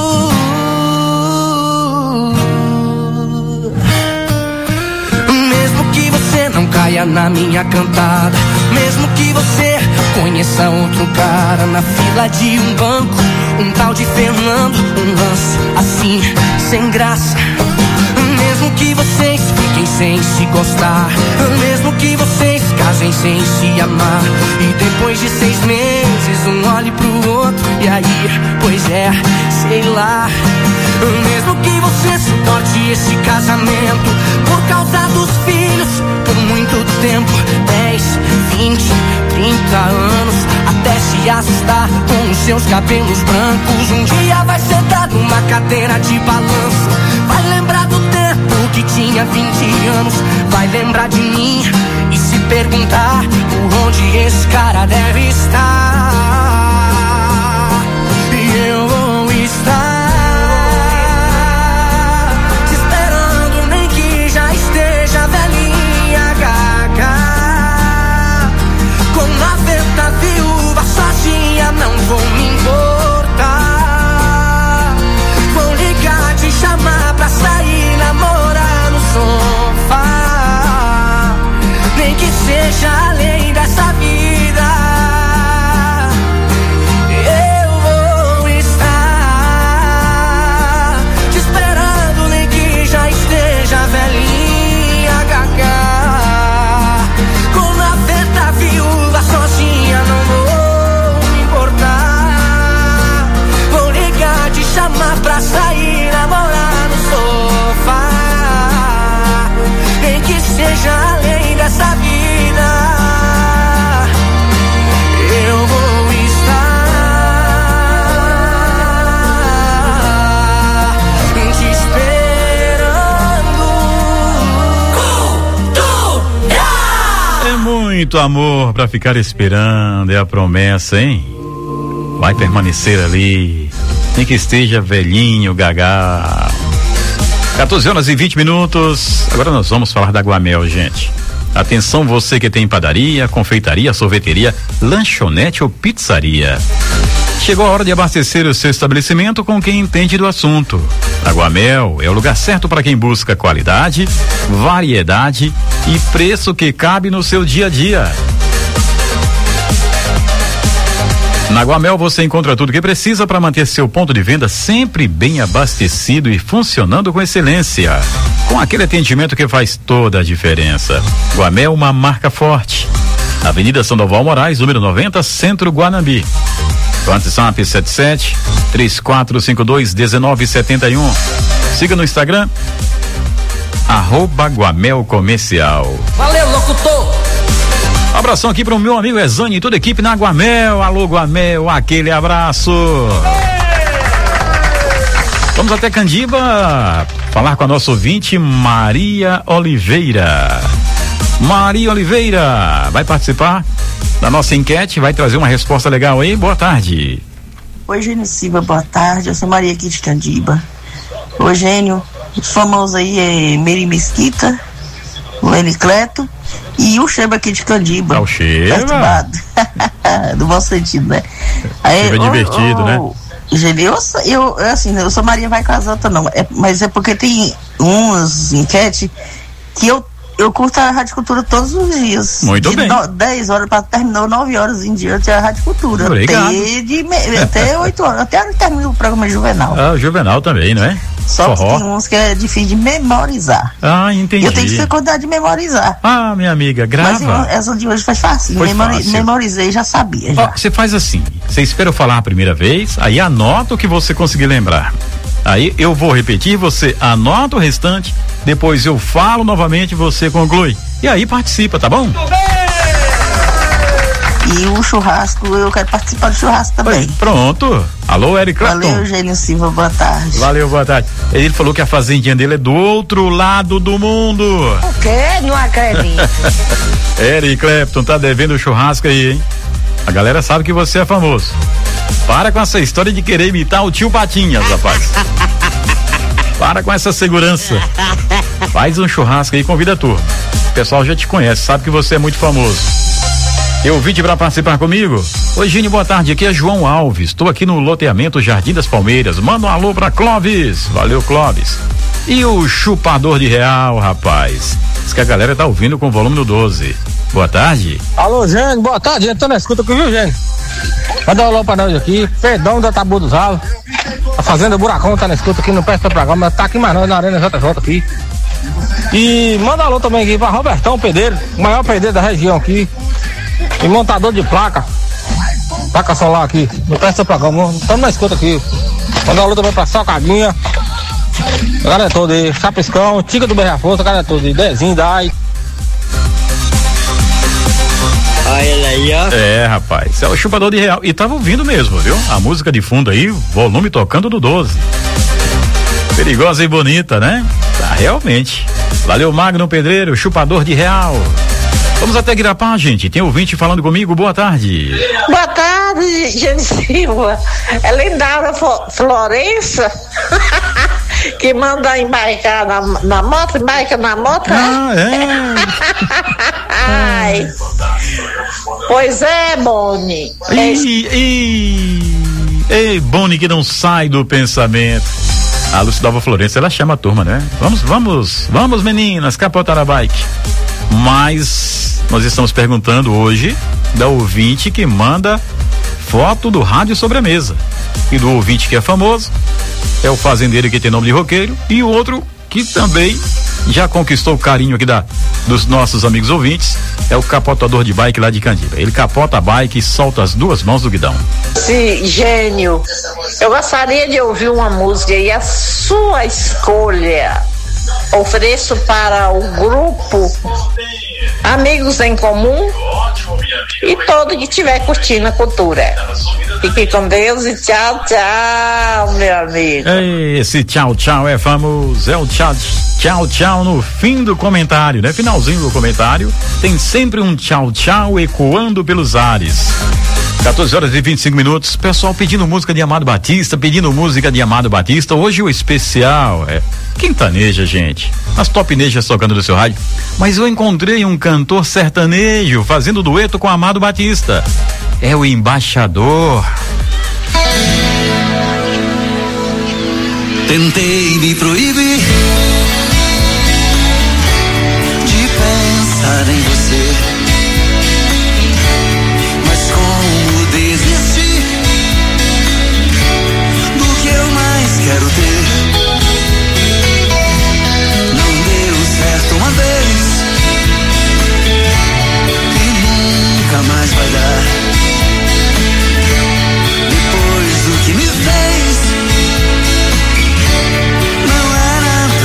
Speaker 2: Mesmo que você não caia na minha cantada, mesmo que você conheça outro cara na fila de um banco, um tal de Fernando, um lance assim, sem graça. Mesmo que vocês fiquem sem se gostar, mesmo que vocês casem sem se amar, e depois de seis meses um olhe pro outro, e aí, pois é, sei lá. Mesmo que você suporte esse casamento por causa dos filhos, por muito tempo, dez, vinte, trinta anos, até se assustar com os seus cabelos brancos. Um dia vai sentar numa cadeira de balanço, vai lembrar do tempo que tinha vinte anos, vai lembrar de mim e se perguntar por onde esse cara deve estar. E eu vou estar sozinha, não vou me importar. Vou ligar, te chamar pra sair, namorar no sofá. Nem que seja além dessa vida, eu vou estar te esperando, nem que já esteja velhinha, gaga. Com a venta viúva, sozinha, não vou chamar pra sair, namorar no sofá. Nem que seja além dessa vida, eu vou estar te esperando.
Speaker 1: É muito amor pra ficar esperando, é a promessa, hein? Vai permanecer ali, nem que esteja velhinho, gagá. quatorze horas e vinte minutos. Agora nós vamos falar da Guamel, gente. Atenção, você que tem padaria, confeitaria, sorveteria, lanchonete ou pizzaria. Chegou a hora de abastecer o seu estabelecimento com quem entende do assunto. A Guamel é o lugar certo para quem busca qualidade, variedade e preço que cabe no seu dia a dia. Na Guamel você encontra tudo o que precisa para manter seu ponto de venda sempre bem abastecido e funcionando com excelência. Com aquele atendimento que faz toda a diferença. Guamel, uma marca forte. Avenida Sandoval Moraes, número noventa, Centro Guanambi. WhatsApp sete sete, três quatro cinco dois, um nove sete um. Siga no Instagram, arroba Guamel Comercial.
Speaker 2: Valeu, locutor!
Speaker 1: Abração aqui para o meu amigo Ezani e toda a equipe na Guamel. Alô, Guamel, aquele abraço. Vamos até Candiba falar com a nossa ouvinte Maria Oliveira. Maria Oliveira vai participar da nossa enquete, vai trazer uma resposta legal aí. Boa tarde.
Speaker 24: Oi, Gênio Silva, boa tarde. Eu sou Maria aqui de Candiba. Ô, Gênio, os famosos aí é Meri Mesquita, o Helicleto e o Cheba aqui de Candiba.
Speaker 1: Ah, o Cheba?
Speaker 24: Perturbado. Do bom sentido, né?
Speaker 1: Aí, Cheba é divertido, oh, né?
Speaker 24: Gênio, eu, sou, eu, assim, eu sou Maria vai com as outras não, é, mas é porque tem umas enquetes que eu Eu curto a Rádio Cultura todos os dias.
Speaker 1: Muito
Speaker 24: de
Speaker 1: bem.
Speaker 24: No, dez horas para terminar, nove horas em diante a Rádio Cultura.
Speaker 1: Obrigado.
Speaker 24: Até, de, até oito horas, até onde termina o programa Juvenal.
Speaker 1: Ah, o Juvenal também, não é?
Speaker 24: Só que tem uns que é difícil de memorizar.
Speaker 1: Ah, entendi.
Speaker 24: Eu tenho que ter cuidado de memorizar.
Speaker 1: Ah, minha amiga, grava.
Speaker 24: Mas essa de hoje foi fácil.
Speaker 1: Foi
Speaker 24: Memori,
Speaker 1: fácil.
Speaker 24: Memorizei, já sabia. Já.
Speaker 1: Ó, você faz assim, você espera eu falar a primeira vez, aí anota o que você conseguir lembrar. Aí eu vou repetir, você anota o restante, depois eu falo novamente, você conclui. E aí participa, tá bom?
Speaker 24: E o churrasco, eu quero participar do churrasco também.
Speaker 1: Pronto. Alô, Eric Clapton.
Speaker 24: Valeu, Eugênio Silva, boa tarde.
Speaker 1: Valeu, boa tarde. Ele falou que a fazendinha dele é do outro lado do mundo.
Speaker 4: O quê? Não acredito.
Speaker 1: Eric Clapton tá devendo o churrasco aí, hein? A galera sabe que você é famoso. Para com essa história de querer imitar o tio Patinhas, rapaz. Para com essa segurança. Faz um churrasco aí e convida a turma. O pessoal já te conhece, sabe que você é muito famoso. Eu vim para participar comigo. Oi, Gini, boa tarde. Aqui é João Alves. Estou aqui no loteamento Jardim das Palmeiras. Manda um alô pra Clóvis. Valeu, Clóvis. E o chupador de real, rapaz. Diz que a galera tá ouvindo com o volume no doze. Boa tarde.
Speaker 8: Alô, Gênio, boa tarde. Eu tô na escuta aqui, viu, Gênio? Manda um alô pra nós aqui. Perdão da Tabu dos Ralos. A Fazenda Buracão tá na escuta aqui no Peste do Programa. Tá aqui mais nós na Arena J J aqui. E manda um alô também aqui pra Robertão Pedreiro, o maior pedreiro da região aqui. E montador de placa. Placa solar aqui. No Peste do Programa. Estamos na escuta aqui. Manda um alô também pra Socadinha. A galera toda aí. Chapiscão, Tica do Berra Força, a galera toda aí. Dezinho, Dai.
Speaker 1: Ah, ele aí, ó. É, rapaz, é o chupador de real. E tava ouvindo mesmo, viu? A música de fundo aí, volume tocando do doze. Perigosa e bonita, né? Tá, realmente. Valeu, Magno Pedreiro, chupador de real. Vamos até Guirapá, gente. Tem ouvinte falando comigo, boa tarde.
Speaker 9: Boa tarde, Gênio Silva. É Lindaura Florença. Que manda embarcar na, na moto, embarca na moto.
Speaker 1: Ah, é?
Speaker 9: Ai. Pois é, Boni.
Speaker 1: Ih, ih, ei, Boni que não sai do pensamento. A Lucidova Florença, ela chama a turma, né? Vamos, vamos, vamos meninas, capotar a bike. Mas nós estamos perguntando hoje da ouvinte que manda foto do rádio sobre a mesa. E do ouvinte que é famoso, é o fazendeiro que tem nome de roqueiro, e o outro que também já conquistou o carinho aqui da, dos nossos amigos ouvintes, é o capotador de bike lá de Candiba. Ele capota a bike e solta as duas mãos do guidão.
Speaker 9: Sim, Gênio, eu gostaria de ouvir uma música e a sua escolha. Ofereço para o grupo Amigos em Comum e todo que estiver curtindo a cultura. Fique com Deus e tchau, tchau, meu amigo.
Speaker 1: Esse tchau, tchau é famoso. É o tchau, tchau, tchau no fim do comentário, né? Finalzinho do comentário, tem sempre um tchau, tchau ecoando pelos ares. quatorze horas e vinte e cinco minutos. Pessoal pedindo música de Amado Batista, pedindo música de Amado Batista. Hoje o especial é quintaneja, gente. As topnejas tocando no seu rádio. Mas eu encontrei um cantor sertanejo fazendo dueto com Amado Batista. É o Embaixador.
Speaker 2: Tentei me proibir de pensar em você, mas como desistir do que eu mais quero ter? Não deu certo uma vez e nunca mais vai dar. Depois do que me fez, não era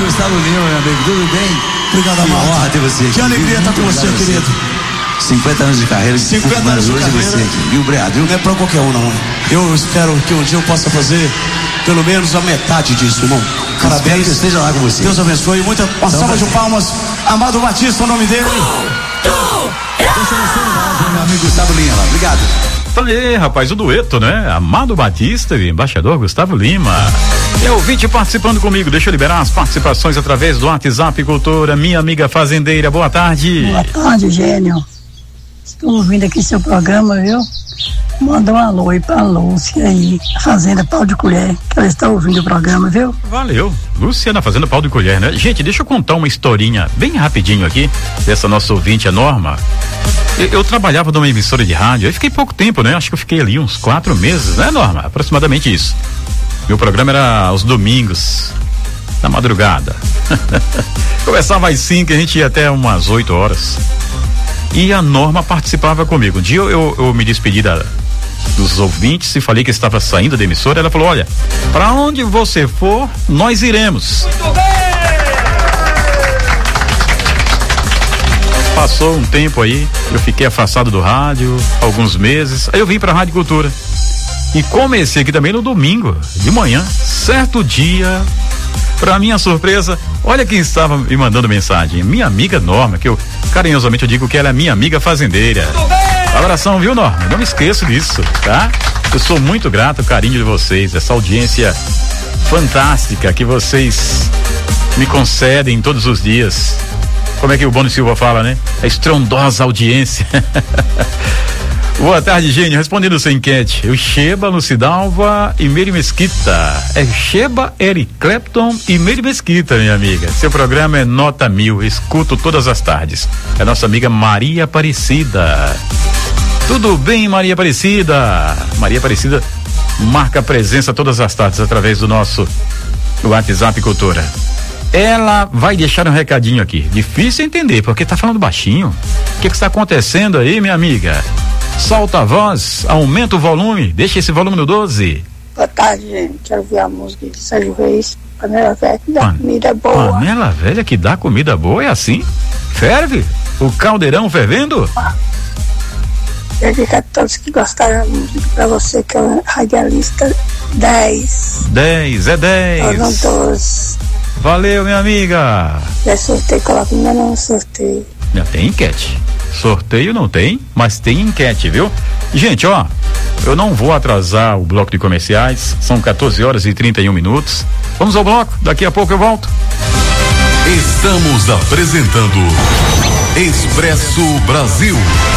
Speaker 10: Gustavo Lima, meu amigo, tudo bem?
Speaker 12: Obrigado, Amado.
Speaker 10: Que honra ter você aqui.
Speaker 12: Que alegria estar com você,
Speaker 10: Obrigado
Speaker 12: querido.
Speaker 10: cinquenta anos de carreira,
Speaker 12: cinquenta anos de
Speaker 10: hoje
Speaker 12: carreira.
Speaker 10: você aqui, viu, Brad?
Speaker 12: Não é pra qualquer um, não. Eu espero que um dia eu possa fazer pelo menos a metade disso, irmão. Parabéns.
Speaker 10: Espero que eu esteja lá com você.
Speaker 12: Deus abençoe. Muita uma
Speaker 10: Então,
Speaker 12: salva de palmas. Amado Batista, o nome dele.
Speaker 10: Meu amigo Gustavo Lima, obrigado.
Speaker 1: Falei, rapaz, o dueto, né? Amado Batista e embaixador Gustavo Lima. É ouvinte participando comigo. Deixa eu liberar as participações através do WhatsApp Cultura. Minha amiga fazendeira, boa tarde.
Speaker 14: Boa tarde, Gênio. Estou ouvindo aqui seu programa, viu? Manda um alô aí pra Lúcia aí, Fazenda Pau de Colher, que ela está ouvindo o programa, viu?
Speaker 1: Valeu. Lúcia na Fazenda Pau de Colher, né? Gente, deixa eu contar uma historinha bem rapidinho aqui, dessa nossa ouvinte, a Norma. Eu, eu trabalhava numa emissora de rádio, eu fiquei pouco tempo, né? Acho que eu fiquei ali uns quatro meses, né, Norma? Aproximadamente isso. Meu programa era aos domingos, na madrugada. Começava às cinco, a gente ia até umas oito horas. E a Norma participava comigo. Um dia eu, eu, eu me despedi da, dos ouvintes e falei que estava saindo da emissora. Ela falou: olha, para onde você for, nós iremos. Muito bem! Passou um tempo aí, eu fiquei afastado do rádio, alguns meses. Aí eu vim para a Rádio Cultura. E comecei aqui também no domingo, de manhã, certo dia. Pra minha surpresa, olha quem estava me mandando mensagem. Minha amiga Norma, que eu carinhosamente eu digo que ela é minha amiga fazendeira. Abração, viu, Norma? Não me esqueço disso, tá? Eu sou muito grato ao carinho de vocês, essa audiência fantástica que vocês me concedem todos os dias. Como é que o Bono Silva fala, né? A estrondosa audiência. Boa tarde, Gênio. Respondendo sua enquete, o Sheba, Lucidalva e Meire Mesquita. É Sheba, Eric Clapton e Meire Mesquita, minha amiga. Seu programa é nota mil, escuto todas as tardes. É nossa amiga Maria Aparecida. Tudo bem, Maria Aparecida? Maria Aparecida marca presença todas as tardes através do nosso WhatsApp Cultura. Ela vai deixar um recadinho aqui. Difícil entender, porque tá falando baixinho. O que que está acontecendo aí, minha amiga? Solta a voz, aumenta o volume, deixa esse volume no doze.
Speaker 14: Boa tarde, gente. Quero ouvir a música de Sérgio Reis. Panela velha que dá Pan- comida boa.
Speaker 1: Panela velha que dá comida boa, é assim? Ferve? O caldeirão fervendo?
Speaker 14: Dedica a todos que gostaram da música pra você, que é o radialista dez.
Speaker 1: dez, é dez.
Speaker 14: Ou doze.
Speaker 1: Valeu, minha amiga.
Speaker 14: Já sorteio, coloca ainda não sorteio.
Speaker 1: Já tem enquete. Sorteio não tem, mas tem enquete, viu? Gente, ó, eu não vou atrasar o bloco de comerciais, são quatorze horas e trinta e um minutos. Vamos ao bloco, daqui a pouco eu volto.
Speaker 13: Estamos apresentando Expresso Brasil.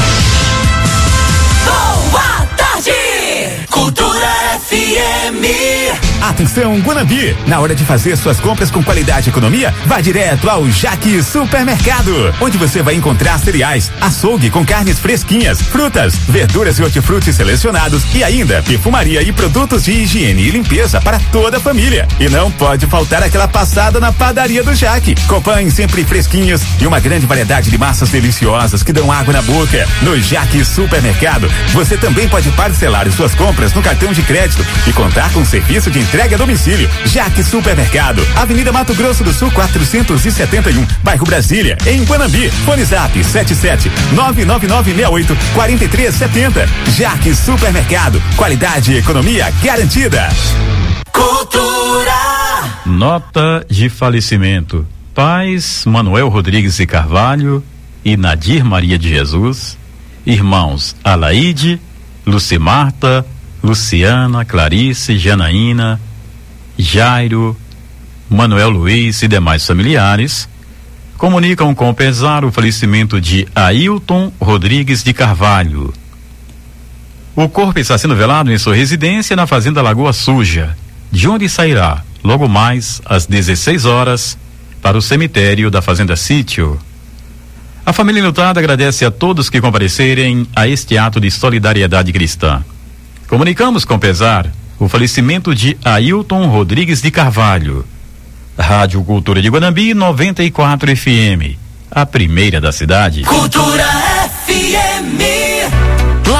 Speaker 2: Boa tarde, Cultura F M.
Speaker 15: Atenção, Guanambi! Na hora de fazer suas compras com qualidade e economia, vá direto ao Jaque Supermercado, onde você vai encontrar cereais, açougue com carnes fresquinhas, frutas, verduras e hortifrutis selecionados e ainda perfumaria e produtos de higiene e limpeza para toda a família. E não pode faltar aquela passada na padaria do Jaque, com pães sempre fresquinhos e uma grande variedade de massas deliciosas que dão água na boca. No Jaque Supermercado, você também pode parcelar as suas compras no cartão de crédito e contar com serviço de entrega a domicílio. Jaque Supermercado, Avenida Mato Grosso do Sul quatrocentos e setenta e um, bairro Brasília, em Guanambi. Fone Zap sete sete nove nove nove seis oito quatro três sete zero. Jaque Supermercado, qualidade e economia garantida.
Speaker 2: Cultura.
Speaker 1: Nota de falecimento: pais Manuel Rodrigues de Carvalho e Nadir Maria de Jesus, irmãos Alaide, Lucimarta, Luciana, Clarice, Janaína, Jairo, Manuel Luiz e demais familiares comunicam com pesar o falecimento de Ailton Rodrigues de Carvalho. O corpo está sendo velado em sua residência na Fazenda Lagoa Suja, de onde sairá logo mais às dezesseis horas para o cemitério da Fazenda Sítio. A família enlutada agradece a todos que comparecerem a este ato de solidariedade cristã. Comunicamos com pesar o falecimento de Ailton Rodrigues de Carvalho. Rádio Cultura de Guanambi noventa e quatro F M, a primeira da cidade.
Speaker 2: Cultura F M.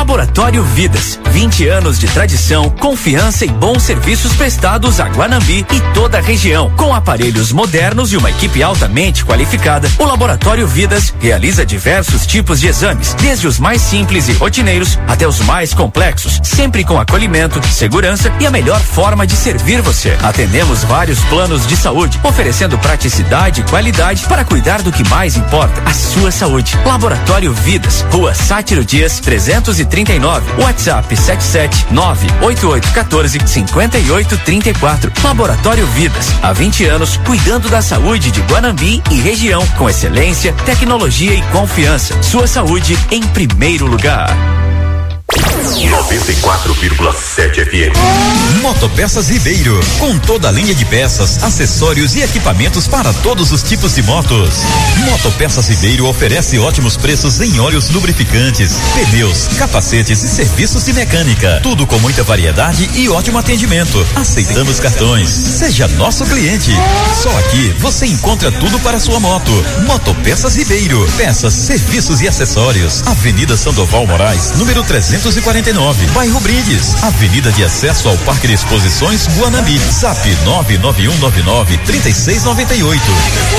Speaker 11: Laboratório Vidas, vinte anos de tradição, confiança e bons serviços prestados a Guanambi e toda a região. Com aparelhos modernos e uma equipe altamente qualificada, o Laboratório Vidas realiza diversos tipos de exames, desde os mais simples e rotineiros até os mais complexos, sempre com acolhimento, segurança e a melhor forma de servir você. Atendemos vários planos de saúde, oferecendo praticidade e qualidade para cuidar do que mais importa, a sua saúde. Laboratório Vidas, Rua Sátiro Dias, trezentos e trinta e nove, WhatsApp sete sete nove oito oito um quatro cinco oito três quatro. Laboratório Vidas, há vinte anos cuidando da saúde de Guanambi e região com excelência, tecnologia e confiança. Sua saúde em primeiro lugar.
Speaker 23: noventa e quatro vírgula sete F M.
Speaker 16: Motopeças Ribeiro, com toda a linha de peças, acessórios e equipamentos para todos os tipos de motos. Motopeças Ribeiro oferece ótimos preços em óleos lubrificantes, pneus, capacetes e serviços de mecânica. Tudo com muita variedade e ótimo atendimento. Aceitamos cartões. Seja nosso cliente. Só aqui você encontra tudo para sua moto. Motopeças Ribeiro, peças, serviços e acessórios. Avenida Sandoval Moraes, número trezentos e quarenta e nove, bairro Brindes, avenida de acesso ao Parque de Exposições Guanambi. Zap nove nove um nove nove três seis nove oito.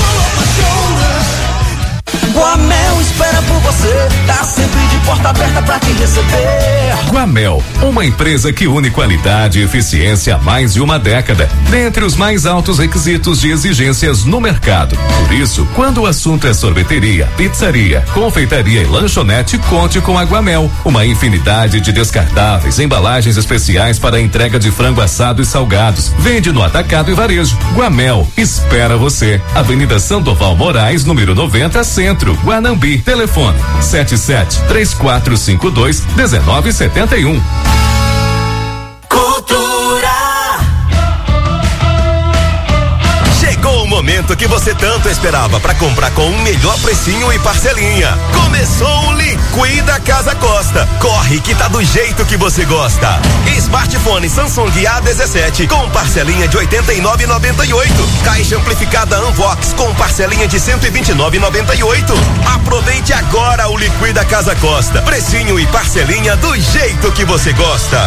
Speaker 2: Guamel espera por você, tá sempre de porta aberta pra te receber.
Speaker 17: Guamel, uma empresa que une qualidade e eficiência há mais de uma década, dentre os mais altos requisitos de exigências no mercado. Por isso, quando o assunto é sorveteria, pizzaria, confeitaria e lanchonete, conte com a Guamel. Uma infinidade de descartáveis, embalagens especiais para a entrega de frango assado e salgados. Vende no atacado e varejo. Guamel espera você. Avenida Sandoval Moraes, número noventa, Centro, Guanambi. Telefone sete sete três quatro cinco dois um nove sete um.
Speaker 23: Cultura. Chegou o momento que você tanto esperava para comprar com o melhor precinho e parcelinha. Começou o Liquida Casa Costa. Corre que tá do jeito que você gosta. Smartphone Samsung A dezessete com parcelinha de oitenta e nove reais e noventa e oito. Caixa amplificada Unvox com parcelinha de cento e vinte e nove reais e noventa e oito. Aproveite agora o Liquida Casa Costa. Precinho e parcelinha do jeito que você gosta.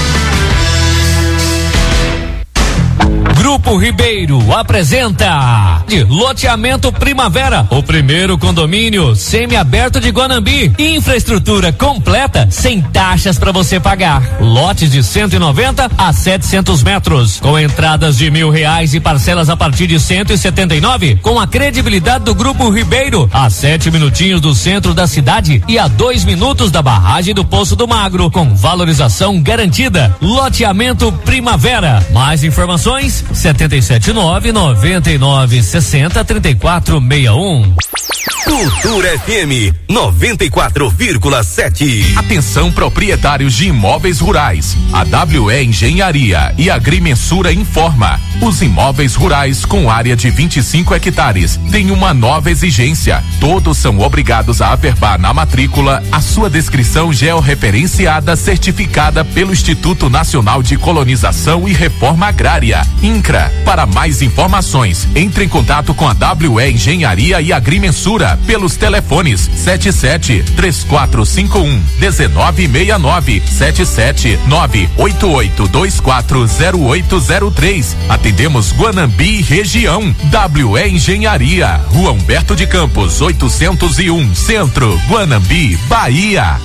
Speaker 18: Grupo Ribeiro apresenta de Loteamento Primavera, o primeiro condomínio semi-aberto de Guanambi. Infraestrutura completa, sem taxas para você pagar. Lotes de cento e noventa a setecentos metros, com entradas de mil reais e parcelas a partir de cento e setenta e nove. Com a credibilidade do Grupo Ribeiro, a sete minutinhos do centro da cidade e a dois minutos da barragem do Poço do Magro, com valorização garantida. Loteamento Primavera. Mais informações sete sete nove nove nove seis zero três quatro seis um.
Speaker 23: Cultura F M noventa e quatro vírgula sete.
Speaker 17: Atenção, proprietários de imóveis rurais. A W E Engenharia e Agrimensura informa: os imóveis rurais com área de vinte e cinco hectares têm uma nova exigência. Todos são obrigados a averbar na matrícula a sua descrição georreferenciada certificada pelo Instituto Nacional de Colonização e Reforma Agrária, INCRA. Para mais informações, entre em contato com a W E Engenharia e Agrimensura pelos telefones sete sete três quatro cinco um um nove seis nove, sete sete nove oito oito dois quatro zero oito zero três. Atendemos Guanambi região. W E Engenharia, Rua Humberto de Campos, oitocentos e um, Centro, Guanambi, Bahia.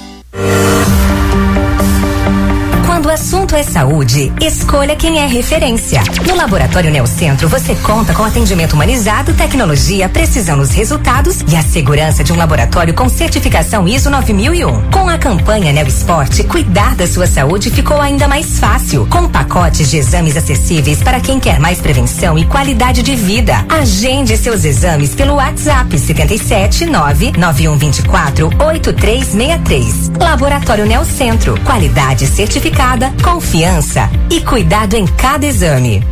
Speaker 19: Quando o assunto é saúde, escolha quem é referência. No Laboratório Neocentro, você conta com atendimento humanizado, tecnologia, precisão nos resultados e a segurança de um laboratório com certificação I S O nove mil e um. Com a campanha Neosport, cuidar da sua saúde ficou ainda mais fácil, com pacotes de exames acessíveis para quem quer mais prevenção e qualidade de vida. Agende seus exames pelo WhatsApp sete sete nove nove um dois quatro oito três seis três. Laboratório Neocentro, qualidade certificada, confiança e cuidado em cada exame.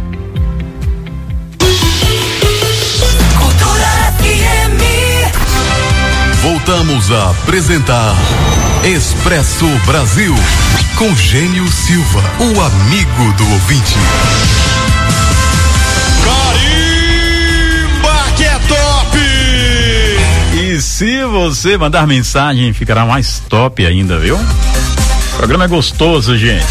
Speaker 23: Cultura F M.
Speaker 22: Voltamos a apresentar Expresso Brasil com Gênio Silva, o amigo do ouvinte.
Speaker 1: Carimba que é top! E se você mandar mensagem, ficará mais top ainda, viu? O programa é gostoso, gente.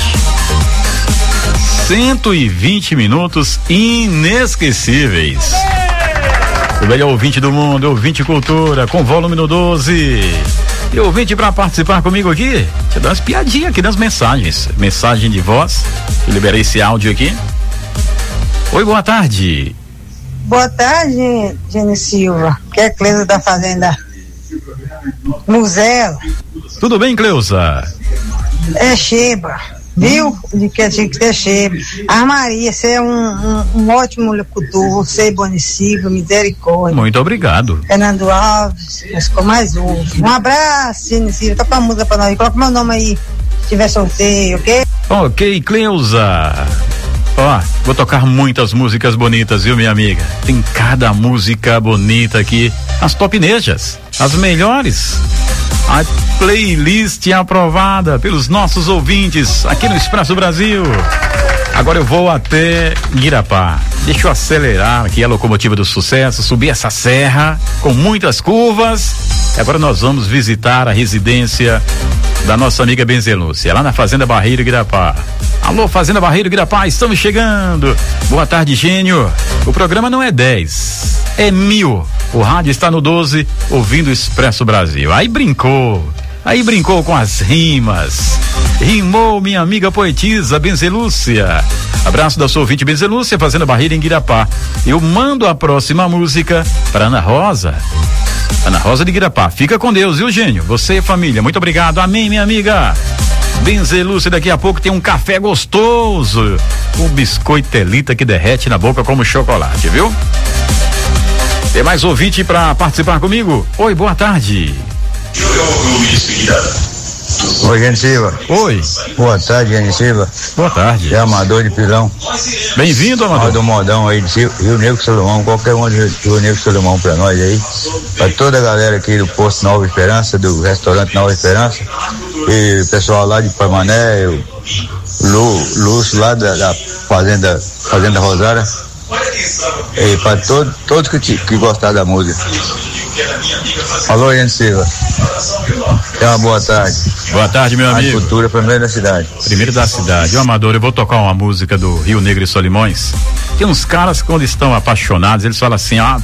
Speaker 1: cento e vinte minutos inesquecíveis. O melhor ouvinte do mundo, ouvinte cultura, com volume no doze. E ouvinte pra participar comigo aqui, deixa eu dar umas piadinhas aqui nas mensagens. Mensagem de voz, eu liberei esse áudio aqui. Oi, boa tarde.
Speaker 5: Boa tarde, Gene Silva, que é Cleusa da Fazenda Museu.
Speaker 1: Tudo bem, Cleusa?
Speaker 5: É Sheba, viu? De que tinha que ser Sheba. A Maria, você é um, um, um ótimo locutor, você é Bonicível, misericórdia.
Speaker 1: Muito obrigado.
Speaker 5: Fernando Alves, mas ficou mais um. Um abraço, Gene Silva, toca a música pra nós, coloca meu nome aí, se tiver sorteio, ok?
Speaker 1: Ok, Cleusa. Ó, vou tocar muitas músicas bonitas, viu, minha amiga? Tem cada música bonita aqui, as topnejas, as melhores. A playlist aprovada pelos nossos ouvintes aqui no Expresso Brasil. Agora eu vou até Guirapá. Deixa eu acelerar aqui a locomotiva do sucesso, subir essa serra com muitas curvas. Agora nós vamos visitar a residência da nossa amiga Benzelúcia, lá na Fazenda Barreiro Guirapá. Alô, Fazenda Barreiro Guirapá, estamos chegando. Boa tarde, Gênio. O programa não é dez, é mil. O rádio está no doze, ouvindo o Expresso Brasil. Aí brincou, aí brincou com as rimas. Rimou minha amiga poetisa Benzelúcia. Abraço da sua ouvinte Benzelúcia, Fazenda Barreiro em Guirapá. Eu mando a próxima música para Ana Rosa. Ana Rosa de Guirapá. Fica com Deus, viu, Gênio? Você e família. Muito obrigado. Amém, minha amiga. Benzelúcia, daqui a pouco tem um café gostoso. Um biscoitelita que derrete na boca como chocolate, viu? Tem mais ouvinte pra participar comigo? Oi, boa tarde.
Speaker 6: Oi, Gene Silva.
Speaker 1: Oi.
Speaker 6: Boa tarde, Gene Silva.
Speaker 1: Boa tarde.
Speaker 6: É Amador de Pilão.
Speaker 1: Bem-vindo, Amador.
Speaker 6: Amador Modão aí de Rio Negro Solomão, qualquer um de Rio Negro Solomão pra nós aí. Pra toda a galera aqui do Posto Nova Esperança, do restaurante Nova Esperança. E o pessoal lá de Parmané, o Lu, Lúcio lá da, da Fazenda, Fazenda Rosária. E para todo, todos que, te, que gostaram da música. Alô, Gene Silva. Tenha uma boa tarde.
Speaker 1: Boa tarde, meu amigo.
Speaker 6: A cultura primeiro da cidade.
Speaker 1: Primeiro da cidade. Ô, Amador, eu vou tocar uma música do Rio Negro e Solimões. Tem uns caras que quando estão apaixonados, eles falam assim, ah,